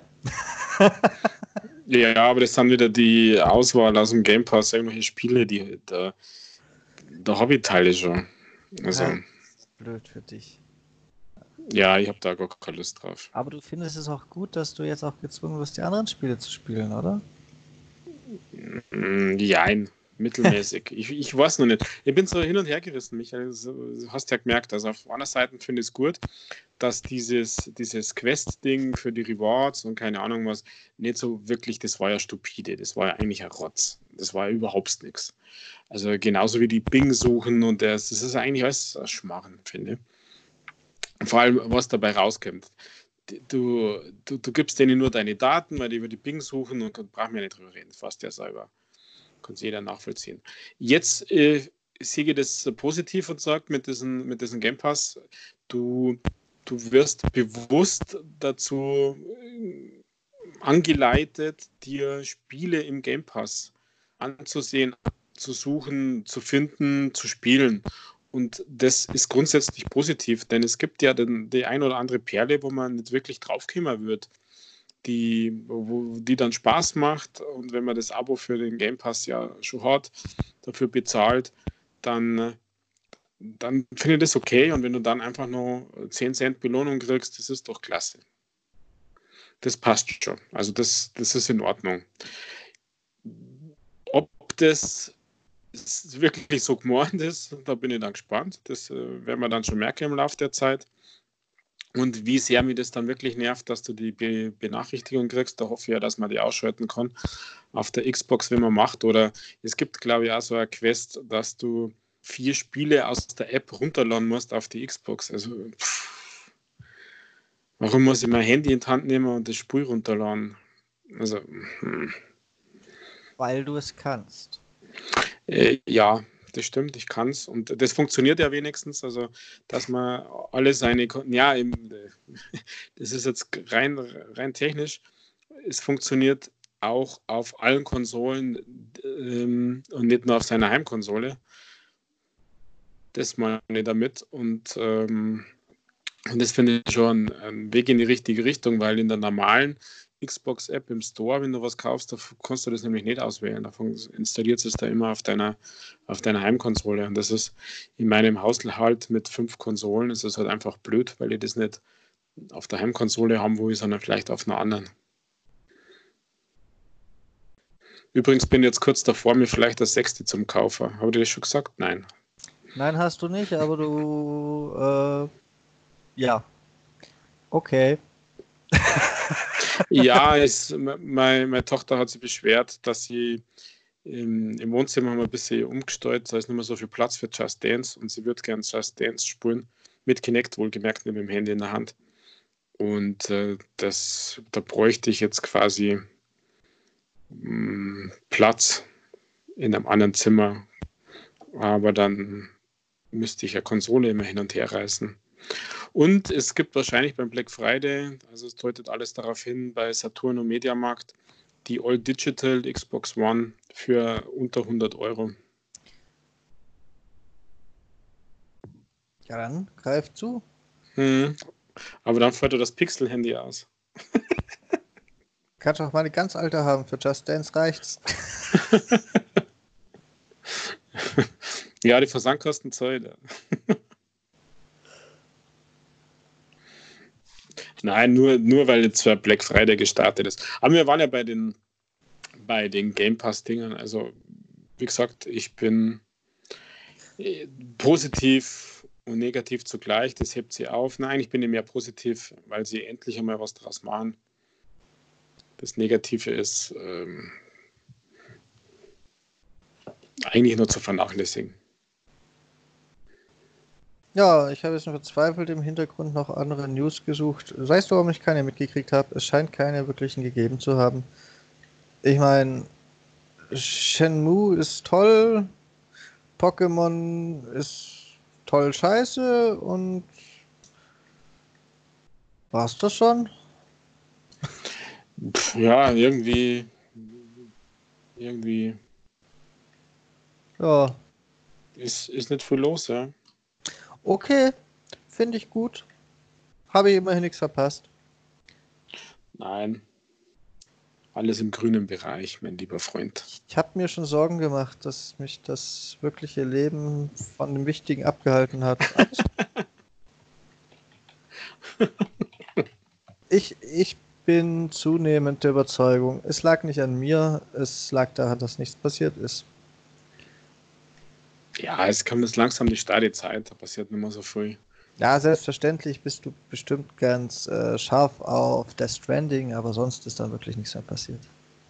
S2: Ja, aber das sind wieder die Auswahl aus dem Game Pass, irgendwelche Spiele, die da, da habe ich Teile schon. Also,
S1: Ja, blöd für dich.
S2: ja, ich habe da gar keine Lust drauf.
S1: Aber du findest es auch gut, dass du jetzt auch gezwungen wirst, die anderen Spiele zu spielen, oder?
S2: Mm, Jein, mittelmäßig. ich, ich weiß noch nicht. Ich bin so hin und her gerissen, Michael. Du hast ja gemerkt, also auf einer Seite finde ich es gut, dass dieses, dieses Quest-Ding für die Rewards und keine Ahnung was, nicht so wirklich, das war ja stupide, das war ja eigentlich ein Rotz. Das war ja überhaupt nichts. Also genauso wie die Bing-Suchen und das, das ist eigentlich alles ein Schmarrn, finde ich. Vor allem, was dabei rauskommt. Du, du, du gibst denen nur deine Daten, weil die über die Bing suchen und dann brauchen wir nicht drüber reden, fast ja selber. Kann es jeder nachvollziehen. Jetzt äh, sehe ich das positiv und sagt mit diesem mit diesem Game Pass, du, du wirst bewusst dazu äh, angeleitet, dir Spiele im Game Pass anzusehen, zu suchen, zu finden, zu spielen. Und das ist grundsätzlich positiv, denn es gibt ja den, die ein oder andere Perle, wo man nicht wirklich draufkommen wird, die, wo, die dann Spaß macht. Und wenn man das Abo für den Game Pass ja schon hat, dafür bezahlt, dann, dann finde ich das okay. Und wenn du dann einfach nur zehn Cent Belohnung kriegst, das ist doch klasse. Das passt schon. Also das, das ist in Ordnung. Ob das wirklich so gemeint ist, da bin ich dann gespannt. Das äh, werden wir dann schon merken im Laufe der Zeit. Und wie sehr mir das dann wirklich nervt, dass du die Be- Benachrichtigung kriegst, da hoffe ich ja, dass man die ausschalten kann auf der Xbox, wenn man macht. Oder es gibt, glaube ich, auch so eine Quest, dass du vier Spiele aus der App runterladen musst auf die Xbox. Also, pff, warum muss ich mein Handy in die Hand nehmen und das Spiel runterladen? Also, hm.
S1: Weil du es kannst.
S2: Äh, ja, das stimmt, ich kann es. Und das funktioniert ja wenigstens, also dass man alle seine, Kon- ja, eben, äh, das ist jetzt rein, rein technisch, es funktioniert auch auf allen Konsolen ähm, und nicht nur auf seiner Heimkonsole. Das meine ich damit. Und, ähm, und das finde ich schon ein Weg in die richtige Richtung, weil in der normalen Xbox-App im Store, wenn du was kaufst, da kannst du das nämlich nicht auswählen. Da installiert es da immer auf deiner, auf deiner Heimkonsole. Und das ist in meinem Haushalt mit fünf Konsolen, ist es halt einfach blöd, weil ich das nicht auf der Heimkonsole haben will, sondern vielleicht auf einer anderen. Übrigens bin ich jetzt kurz davor, mir vielleicht das sechste zum Kaufen. Habe ich das schon gesagt? Nein.
S1: Nein, hast du nicht, aber du, äh, ja, okay.
S2: Ja, es, meine, meine Tochter hat sich beschwert, dass sie im, im Wohnzimmer haben wir ein bisschen umgestellt, da ist nicht mehr so viel Platz für Just Dance und sie würde gerne Just Dance spielen, mit Kinect wohlgemerkt, nicht mit dem Handy in der Hand. Und äh, das, da bräuchte ich jetzt quasi mh, Platz in einem anderen Zimmer, aber dann müsste ich ja Konsole immer hin und her reißen. Und es gibt wahrscheinlich beim Black Friday, also es deutet alles darauf hin, bei Saturn und Mediamarkt, die All Digital Xbox One für unter hundert Euro.
S1: Ja, dann greif zu.
S2: Hm. Aber dann fällt dir das Pixel-Handy aus.
S1: Kannst auch mal eine ganz alte haben. Für Just Dance reicht's.
S2: Ja, die Versandkosten zahlt. Nein, nur, nur weil jetzt Black Friday gestartet ist. Aber wir waren ja bei den, bei den Game Pass-Dingern. Also, wie gesagt, ich bin äh, positiv und negativ zugleich. Das hebt sie auf. Nein, ich bin mehr positiv, weil sie endlich einmal was draus machen. Das Negative ist ähm, eigentlich nur zu vernachlässigen.
S1: Ja, ich habe jetzt noch verzweifelt im Hintergrund noch andere News gesucht. Weißt du, warum ich keine mitgekriegt habe? Es scheint keine wirklichen gegeben zu haben. Ich meine, Shenmue ist toll, Pokémon ist toll scheiße und war's das schon?
S2: Pff, ja, irgendwie, irgendwie
S1: Ja,
S2: ist, ist nicht viel los, ja.
S1: okay, finde ich gut. Habe ich immerhin nichts verpasst.
S2: Nein, alles im grünen Bereich, mein lieber Freund.
S1: Ich habe mir schon Sorgen gemacht, dass mich das wirkliche Leben von dem Wichtigen abgehalten hat. Ich, ich bin zunehmend der Überzeugung, es lag nicht an mir, es lag daran, dass nichts passiert ist.
S2: Ja, es kommt jetzt langsam die Stadezeit, da passiert nicht mehr so viel.
S1: Ja, selbstverständlich bist du bestimmt ganz äh, scharf auf Death Stranding, aber sonst ist da wirklich nichts mehr passiert.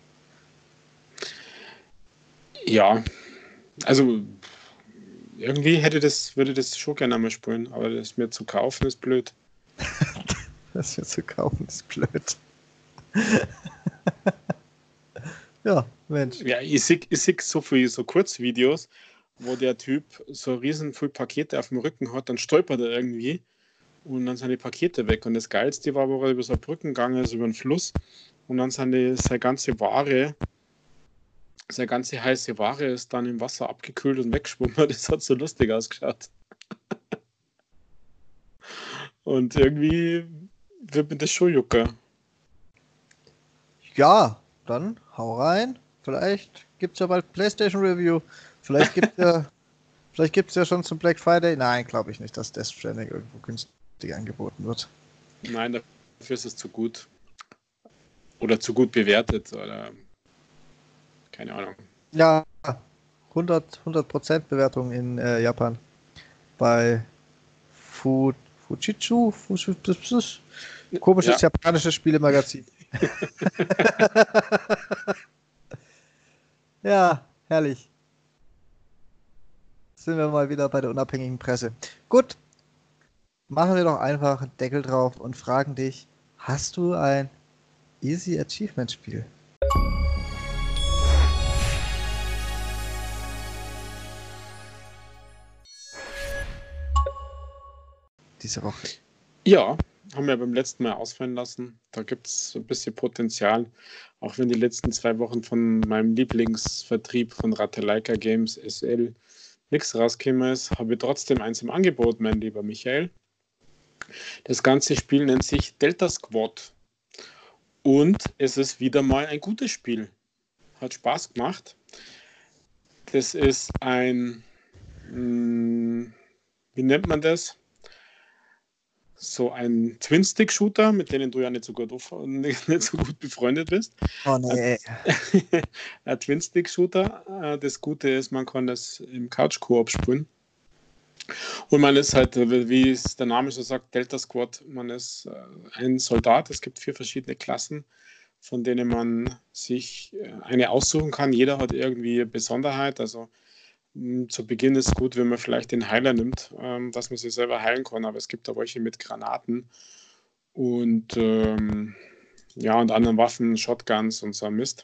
S2: Ja, also irgendwie hätte das, würde das schon gerne einmal spielen, aber das mir zu kaufen ist blöd.
S1: Das hier zu kaufen ist blöd. Ja, Mensch.
S2: Ja, ich sehe ich seh so viele so Kurzvideos, wo der Typ so riesen viel Pakete auf dem Rücken hat, dann stolpert er irgendwie und dann sind die Pakete weg. Und das Geilste war, wo er über so eine Brücke gegangen ist, über einen Fluss und dann sind die, seine ganze Ware, seine ganze heiße Ware ist dann im Wasser abgekühlt und weggeschwommen. Das hat so lustig ausgeschaut. Und irgendwie wird mir das schon jucken.
S1: Ja, dann hau rein. Vielleicht gibt es ja bald PlayStation Review. Vielleicht gibt es ja, vielleicht gibt's ja schon zum Black Friday. Nein, glaube ich nicht, dass Death Stranding irgendwo günstig angeboten wird.
S2: Nein, dafür ist es zu gut. Oder zu gut bewertet. Oder keine Ahnung.
S1: Ja, hundert Prozent Bewertung in äh, Japan. Bei Fu, Fujitsu? Fujitsu? Komisches
S2: Ja.
S1: japanisches Spielemagazin. Ja, herrlich. Sind wir mal wieder bei der unabhängigen Presse. Gut, machen wir doch einfach einen Deckel drauf und fragen dich, hast du ein Easy Achievement Spiel? Diese Woche.
S2: Ja, haben wir beim letzten Mal ausfallen lassen. Da gibt es ein bisschen Potenzial. Auch wenn die letzten zwei Wochen von meinem Lieblingsvertrieb von Ratalaika Games S L nichts rausgekommen ist, habe ich trotzdem eins im Angebot, mein lieber Michael. Das ganze Spiel nennt sich Delta Squad. Und es ist wieder mal ein gutes Spiel. Hat Spaß gemacht. Das ist ein, mh, wie nennt man das? So ein Twin-Stick-Shooter, mit denen du ja nicht so gut, nicht, nicht so gut befreundet bist.
S1: Oh nee.
S2: Ein, ein Twin-Stick-Shooter. Das Gute ist, man kann das im Couch-Koop spielen. Und man ist halt, wie es der Name schon sagt, Delta Squad. Man ist ein Soldat. Es gibt vier verschiedene Klassen, von denen man sich eine aussuchen kann. Jeder hat irgendwie eine Besonderheit. Also zu Beginn ist es gut, wenn man vielleicht den Heiler nimmt, ähm, dass man sich selber heilen kann, aber es gibt da welche mit Granaten und ähm, ja, und anderen Waffen, Shotguns und so ein Mist.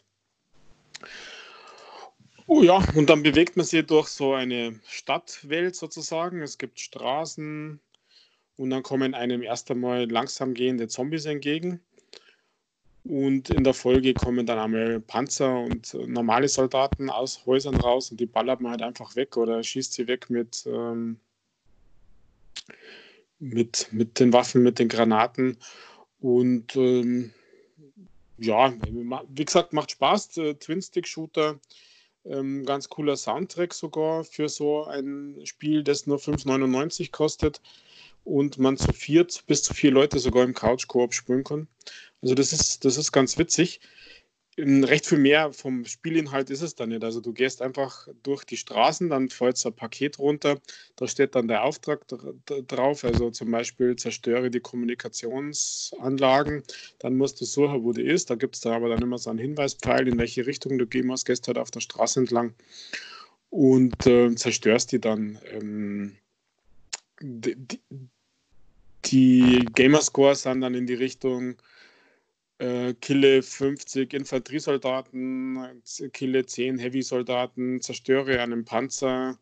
S2: Oh ja, und dann bewegt man sich durch so eine Stadtwelt sozusagen. Es gibt Straßen und dann kommen einem erst einmal langsam gehende Zombies entgegen. Und in der Folge kommen dann einmal Panzer und normale Soldaten aus Häusern raus und die ballert man halt einfach weg oder schießt sie weg mit, ähm, mit, mit den Waffen, mit den Granaten. Und ähm, ja, wie gesagt, macht Spaß. Twin-Stick-Shooter, ähm, ganz cooler Soundtrack sogar für so ein Spiel, das nur fünf neunundneunzig kostet und man zu viert bis zu vier Leute sogar im Couch-Koop spielen kann. Also das ist, das ist ganz witzig. Recht viel mehr vom Spielinhalt ist es dann nicht. Also du gehst einfach durch die Straßen, dann fällt so ein Paket runter, da steht dann der Auftrag drauf, also zum Beispiel zerstöre die Kommunikationsanlagen, dann musst du suchen, wo die ist, da gibt es da aber dann immer so einen Hinweispfeil, in welche Richtung du gehen musst, gehst halt auf der Straße entlang und äh, zerstörst die dann. Ähm, die, die, die Gamerscores sind dann in die Richtung Äh, kille fünfzig Infanteriesoldaten, kille zehn Heavy-Soldaten, zerstöre einen Panzer.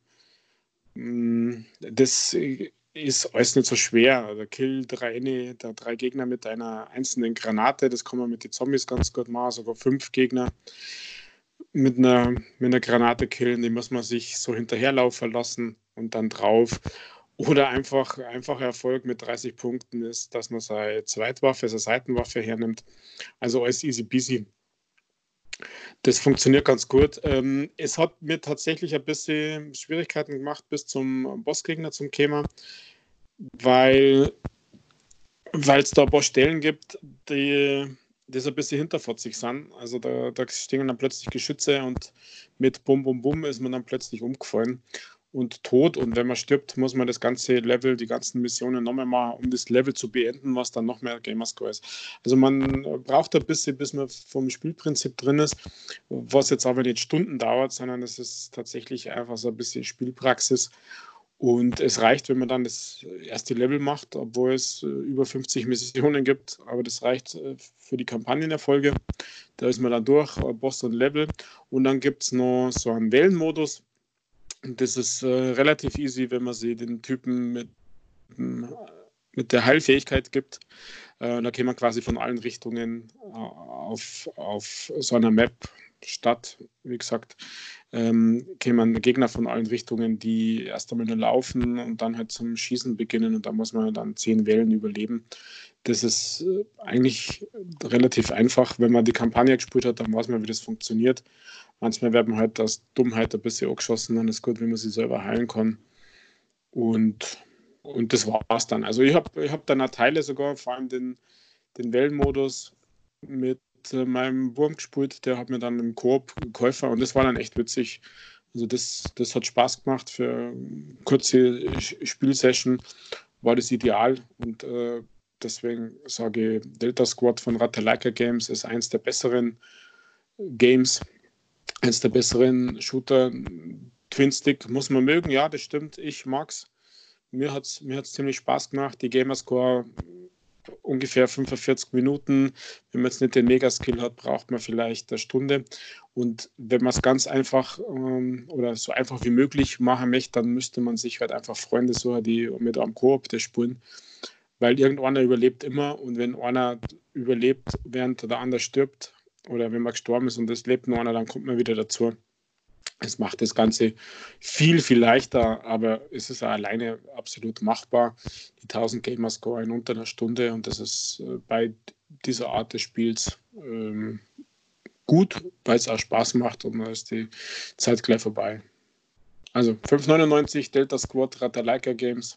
S2: Das ist alles nicht so schwer. Also kill drei, da drei Gegner mit einer einzelnen Granate, das kann man mit den Zombies ganz gut machen, sogar fünf Gegner mit einer, mit einer Granate killen, die muss man sich so hinterherlaufen lassen und dann drauf. Oder einfach, einfacher Erfolg mit dreißig Punkten ist, dass man seine Zweitwaffe, seine Seitenwaffe hernimmt. Also alles easy peasy. Das funktioniert ganz gut. Ähm, es hat mir tatsächlich ein bisschen Schwierigkeiten gemacht bis zum Bossgegner, zum Kema, weil es da ein paar Stellen gibt, die, die so ein bisschen hinterfotzig sind. Also da, da stehen dann plötzlich Geschütze und mit Bum Bum Bum ist man dann plötzlich umgefallen und tot. Und wenn man stirbt, muss man das ganze Level, die ganzen Missionen nochmal machen, um das Level zu beenden, was dann noch mehr Gamerscore ist. Also man braucht ein bisschen, bis man vom Spielprinzip drin ist, was jetzt aber nicht Stunden dauert, sondern es ist tatsächlich einfach so ein bisschen Spielpraxis. Und es reicht, wenn man dann das erste Level macht, obwohl es äh, über fünfzig Missionen gibt. Aber das reicht äh, für die Kampagnenerfolge. Da ist man dann durch, äh, Boss und Level. Und dann gibt es noch so einen Wellenmodus. Das ist äh, relativ easy, wenn man sich den Typen mit, mit der Heilfähigkeit gibt. Äh, da kann man quasi von allen Richtungen äh, auf, auf so einer Map, Stadt, wie gesagt, ähm, kann man Gegner von allen Richtungen, die erst einmal nur laufen und dann halt zum Schießen beginnen und da muss man dann zehn Wellen überleben. Das ist äh, eigentlich relativ einfach. Wenn man die Kampagne gespielt hat, dann weiß man, wie das funktioniert. Manchmal wird man halt aus Dummheit ein bisschen angeschossen, dann ist gut, wenn man sich selber heilen kann. Und, und das war's dann. Also ich habe ich hab dann auch Teile sogar, vor allem den, den Wellenmodus mit äh, meinem Wurm gespielt, der hat mir dann im Koop geholfen und das war dann echt witzig. Also das, das hat Spaß gemacht für eine kurze Spielsession, war das ideal und äh, deswegen sage ich, Delta Squad von Ratalaika Games ist eins der besseren Games, eins der besseren Shooter. Twin-Stick muss man mögen, ja, das stimmt, ich mag's. Mir hat es mir hat's ziemlich Spaß gemacht. Die Gamerscore ungefähr fünfundvierzig Minuten. Wenn man jetzt nicht den Megaskill hat, braucht man vielleicht eine Stunde. Und wenn man es ganz einfach ähm, oder so einfach wie möglich machen möchte, dann müsste man sich halt einfach Freunde suchen, die mit einem Koop das spielen. Weil irgendeiner überlebt immer und wenn einer überlebt, während der andere stirbt oder wenn man gestorben ist und es lebt nur einer, dann kommt man wieder dazu. Es macht das Ganze viel, viel leichter, aber es ist auch alleine absolut machbar. Die tausend Gamerscore in unter einer Stunde und das ist äh, bei dieser Art des Spiels ähm, gut, weil es auch Spaß macht und dann ist die Zeit gleich vorbei. Also fünf neunundneunzig Delta Squad Ratalaika Games.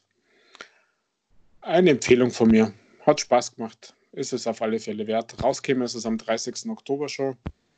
S2: Eine Empfehlung von mir. Hat Spaß gemacht. Ist es auf alle Fälle wert. Rauskäme ist es am dreißigsten Oktober schon.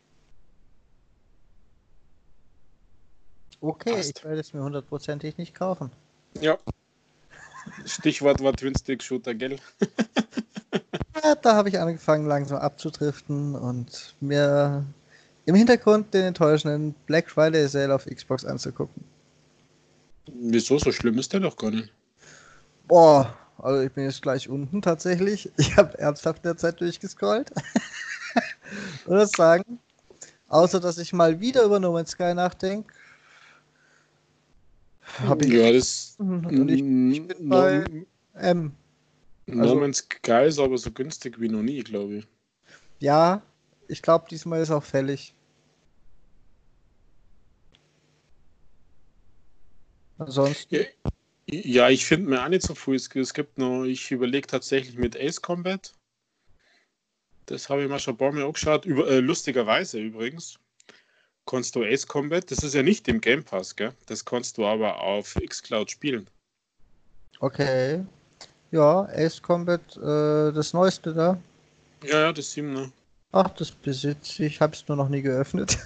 S1: Okay, Passt. Ich werde es mir hundertprozentig nicht kaufen.
S2: Ja. Stichwort war Twin-Stick-Shooter, gell?
S1: Ja, da habe ich angefangen langsam abzudriften und mir im Hintergrund den enttäuschenden Black Friday Sale auf Xbox anzugucken.
S2: Wieso? So schlimm ist der doch gar nicht.
S1: Boah, also ich bin jetzt gleich unten tatsächlich. Ich habe ernsthaft in der Zeit durchgescrollt. Ich würde sagen, außer dass ich mal wieder über No Man's Sky nachdenke, habe ich.
S2: Ja, das.
S1: Und ich, ich bin no, bei M.
S2: Also, No Man's Sky ist aber so günstig wie noch nie, glaube ich.
S1: Ja, ich glaube, diesmal ist auch fällig. Ansonsten.
S2: Ja, Ja, ich finde mir auch nicht so viel. Es es gibt noch, ich überlege tatsächlich mit Ace Combat. Das habe ich mir schon ein paar Mal angeschaut. Über, äh, lustigerweise übrigens. Kannst du Ace Combat, das ist ja nicht im Game Pass, gell? Das kannst du aber auf xCloud spielen.
S1: Okay. Ja, Ace Combat, äh, das Neueste da.
S2: Ja, ja, das Siebener.
S1: Ach, das besitze ich. Habe es nur noch nie geöffnet.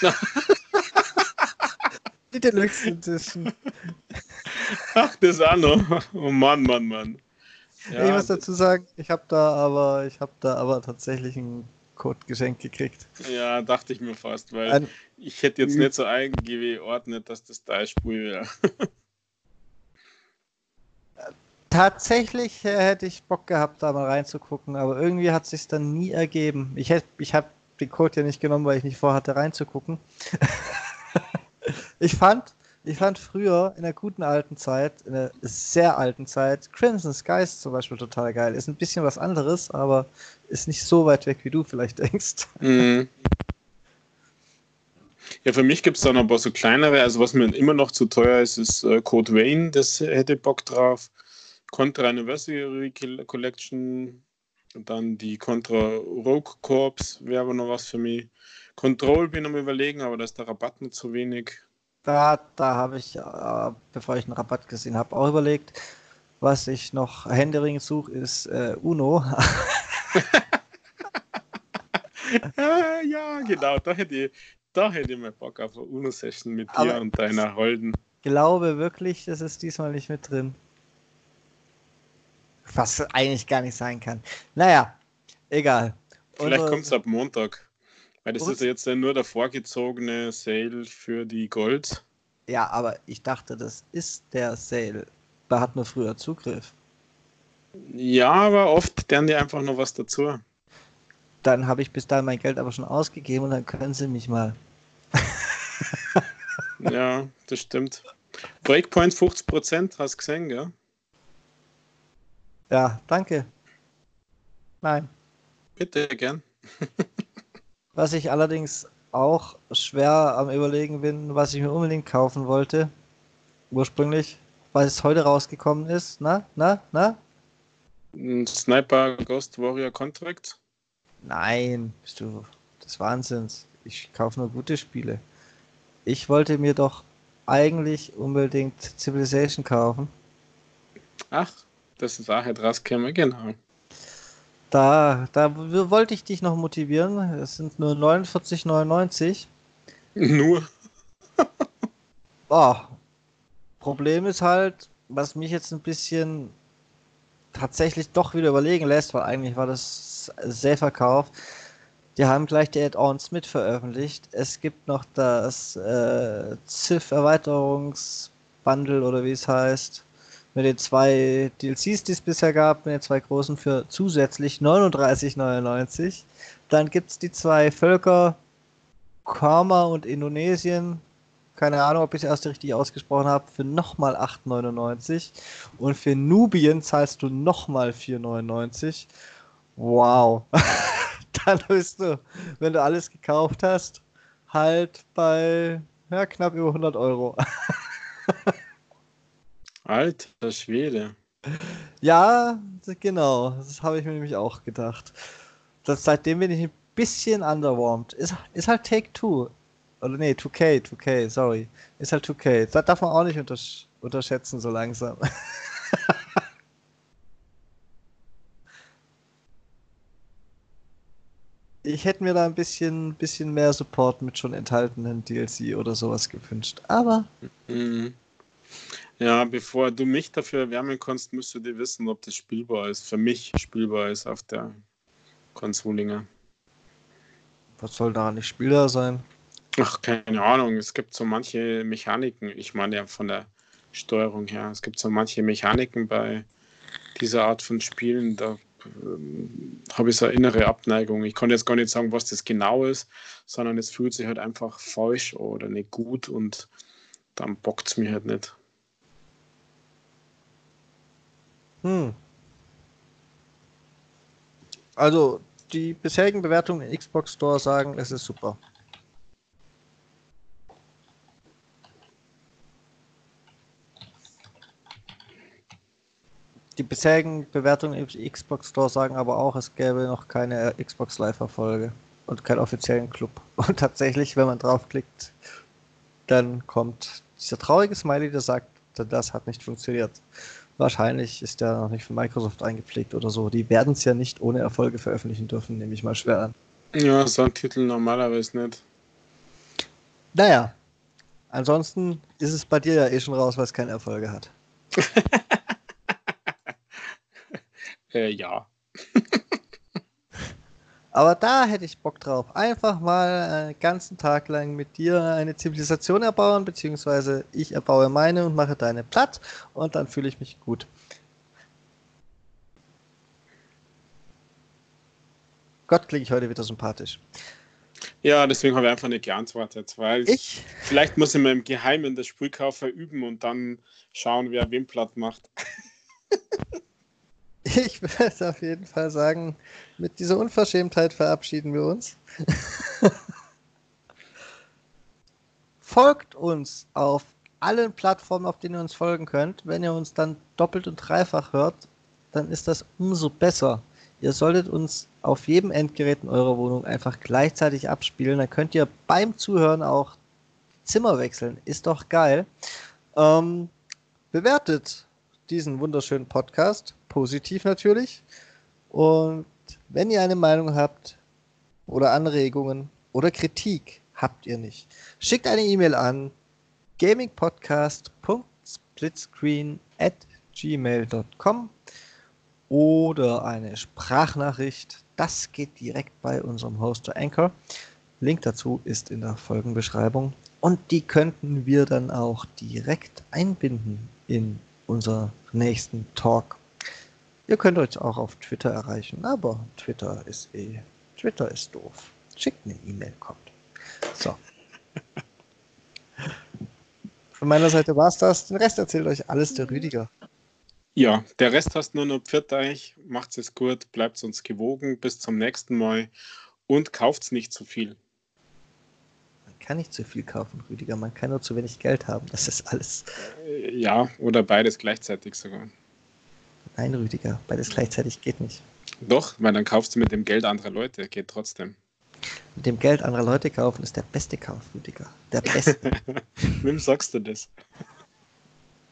S1: Die Deluxe Edition.
S2: Ach, das auch noch. Oh Mann, Mann, Mann.
S1: Ich
S2: Ja,
S1: muss
S2: d-
S1: dazu sagen, ich habe da aber, ich habe da aber tatsächlich einen Code geschenkt gekriegt.
S2: ja, dachte ich mir fast, weil
S1: Ein
S2: ich hätte jetzt
S1: Üb
S2: nicht so eingeordnet, dass das da Spiel wäre.
S1: Tatsächlich äh, hätte ich Bock gehabt, da mal reinzugucken, aber irgendwie hat sich dann nie ergeben. Ich hätte, ich habe den Code ja nicht genommen, weil ich nicht vorhatte reinzugucken. Ich fand, ich fand früher in der guten alten Zeit, in der sehr alten Zeit, Crimson Skies zum Beispiel total geil. Ist ein bisschen was anderes, aber ist nicht so weit weg, wie du vielleicht denkst.
S2: Mhm. Ja, für mich gibt es dann aber so kleinere, also was mir immer noch zu teuer ist, ist äh, Code Vein, das hätte Bock drauf. Contra Anniversary Collection, und dann die Contra Rogue Corps wäre aber noch was für mich. Control bin ich am überlegen, aber da ist der Rabatt nicht so wenig.
S1: Da, da habe ich, äh, bevor ich einen Rabatt gesehen habe, auch überlegt, was ich noch händeringend suche, ist äh, Uno.
S2: Ja, ja, genau, da hätte ich, da hätte ich mal Bock auf eine UNO-Session mit dir
S1: Aber
S2: und
S1: ich
S2: deiner Holden.
S1: glaube wirklich, das ist diesmal nicht mit drin. Was eigentlich gar nicht sein kann. Naja, egal.
S2: Vielleicht kommt es
S1: Unsere,
S2: ab Montag, weil das ist ja
S1: uns,
S2: jetzt nur der vorgezogene Sale für die Gold.
S1: ja, aber ich dachte, das ist der Sale. Da hat man früher Zugriff.
S2: Ja, aber oft lernen die einfach noch was dazu.
S1: Dann habe ich bis dahin mein Geld aber schon ausgegeben und dann können sie mich mal.
S2: Ja, das stimmt. Breakpoint fünfzig Prozent, hast du gesehen, gell?
S1: Ja, danke. Nein.
S2: Bitte, gern.
S1: Was ich allerdings auch schwer am Überlegen bin, was ich mir unbedingt kaufen wollte, ursprünglich, weil es heute rausgekommen ist. Na, na, na?
S2: Ein Sniper Ghost Warrior Contract.
S1: Nein, bist du des Wahnsinns. Ich kaufe nur gute Spiele. Ich wollte mir doch eigentlich unbedingt Civilization kaufen.
S2: Ach, das ist auch halt rausgekommen, genau.
S1: Da, da w- wollte ich dich noch motivieren. Es sind nur neunundvierzig neunundneunzig.
S2: Nur.
S1: Oh, Problem ist halt, was mich jetzt ein bisschen tatsächlich doch wieder überlegen lässt, weil eigentlich war das Safe-Verkauf. Die haben gleich die Add-ons mit veröffentlicht. Es gibt noch das äh, Civ-Erweiterungsbundle oder wie es heißt. Mit den zwei D L Cs, die es bisher gab, mit den zwei großen für zusätzlich neununddreißig neunundneunzig. Dann gibt es die zwei Völker, Burma und Indonesien. Keine Ahnung, ob ich es erst richtig ausgesprochen habe, für nochmal acht neunundneunzig. Und für Nubien zahlst du nochmal vier neunundneunzig. Wow. Dann bist du, wenn du alles gekauft hast, halt bei ja, knapp über hundert Euro.
S2: Alter Schwede.
S1: Ja, genau. Das habe ich mir nämlich auch gedacht. Das, seitdem bin ich ein bisschen underwhelmed. Ist, ist halt Take-Two. Oder nee, zwei K, zwei K, sorry. Ist halt zwei K. Das darf man auch nicht untersch unterschätzen so langsam. Ich hätte mir da ein bisschen, bisschen mehr Support mit schon enthaltenen D L C oder sowas gewünscht. Aber
S2: Mhm. Ja, bevor du mich dafür erwärmen kannst, musst du dir wissen, ob das spielbar ist. Für mich spielbar ist auf der Konsolinger.
S1: was soll da nicht spielbar sein?
S2: Ach, keine Ahnung. Es gibt so manche Mechaniken. Ich meine ja von der Steuerung her. Es gibt so manche Mechaniken bei dieser Art von Spielen. Da ähm, habe ich so eine innere Abneigung. Ich kann jetzt gar nicht sagen, was das genau ist, sondern es fühlt sich halt einfach falsch oder nicht gut und dann bockt es mir halt nicht.
S1: Hm. Also, die bisherigen Bewertungen im Xbox Store sagen, es ist super. bisherigen Bewertungen im Xbox Store sagen aber auch, es gäbe noch keine Xbox Live-Erfolge und keinen offiziellen Club. Und tatsächlich, wenn man draufklickt, dann kommt dieser traurige Smiley, der sagt, das hat nicht funktioniert. Wahrscheinlich ist der noch nicht von Microsoft eingepflegt oder so. Die werden es ja nicht ohne Erfolge veröffentlichen dürfen, nehme ich mal schwer an.
S2: Ja, so ein Titel normalerweise nicht.
S1: Naja, ansonsten ist es bei dir ja eh schon raus, weil es keine Erfolge hat.
S2: äh, ja.
S1: Aber da hätte ich Bock drauf. Einfach mal einen ganzen Tag lang mit dir eine Zivilisation erbauen, beziehungsweise ich erbaue meine und mache deine platt und dann fühle ich mich gut. Gott, klinge ich heute wieder sympathisch.
S2: Ja, deswegen habe ich einfach nicht geantwortet, weil
S1: Ich?
S2: Vielleicht muss ich mal im Geheimen das Spielkaufer üben und dann schauen, wer wen platt macht.
S1: Ich würde auf jeden Fall sagen, mit dieser Unverschämtheit verabschieden wir uns. Folgt uns auf allen Plattformen, auf denen ihr uns folgen könnt. Wenn ihr uns dann doppelt und dreifach hört, dann ist das umso besser. Ihr solltet uns auf jedem Endgerät in eurer Wohnung einfach gleichzeitig abspielen. Dann könnt ihr beim Zuhören auch Zimmer wechseln. Ist doch geil. Ähm, bewertet diesen wunderschönen Podcast. Positiv natürlich. Und wenn ihr eine Meinung habt oder Anregungen oder Kritik, habt ihr nicht. Schickt eine E-Mail an gamingpodcast punkt splitscreen at gmail punkt com oder eine Sprachnachricht. Das geht direkt bei unserem Hoster Anchor. Link dazu ist in der Folgenbeschreibung. Und die könnten wir dann auch direkt einbinden in unser nächsten Talk. Ihr könnt uns auch auf Twitter erreichen, aber Twitter ist eh, Twitter ist doof. Schickt eine E-Mail, kommt. So. Von meiner Seite war es das. Den Rest erzählt euch alles der Rüdiger.
S2: Ja, der Rest hast nur noch pfiat euch. Macht's es gut, bleibt uns gewogen. Bis zum nächsten Mal und kauft's nicht zu viel.
S1: Man kann nicht zu viel kaufen, Rüdiger. Man kann nur zu wenig Geld haben. Das ist alles.
S2: Ja, oder beides gleichzeitig sogar.
S1: Nein, Rüdiger, beides gleichzeitig geht nicht.
S2: Doch, weil dann kaufst du mit dem Geld anderer Leute. Geht trotzdem.
S1: Mit dem Geld anderer Leute kaufen ist der beste Kauf, Rüdiger. Der beste.
S2: Wem sagst du das?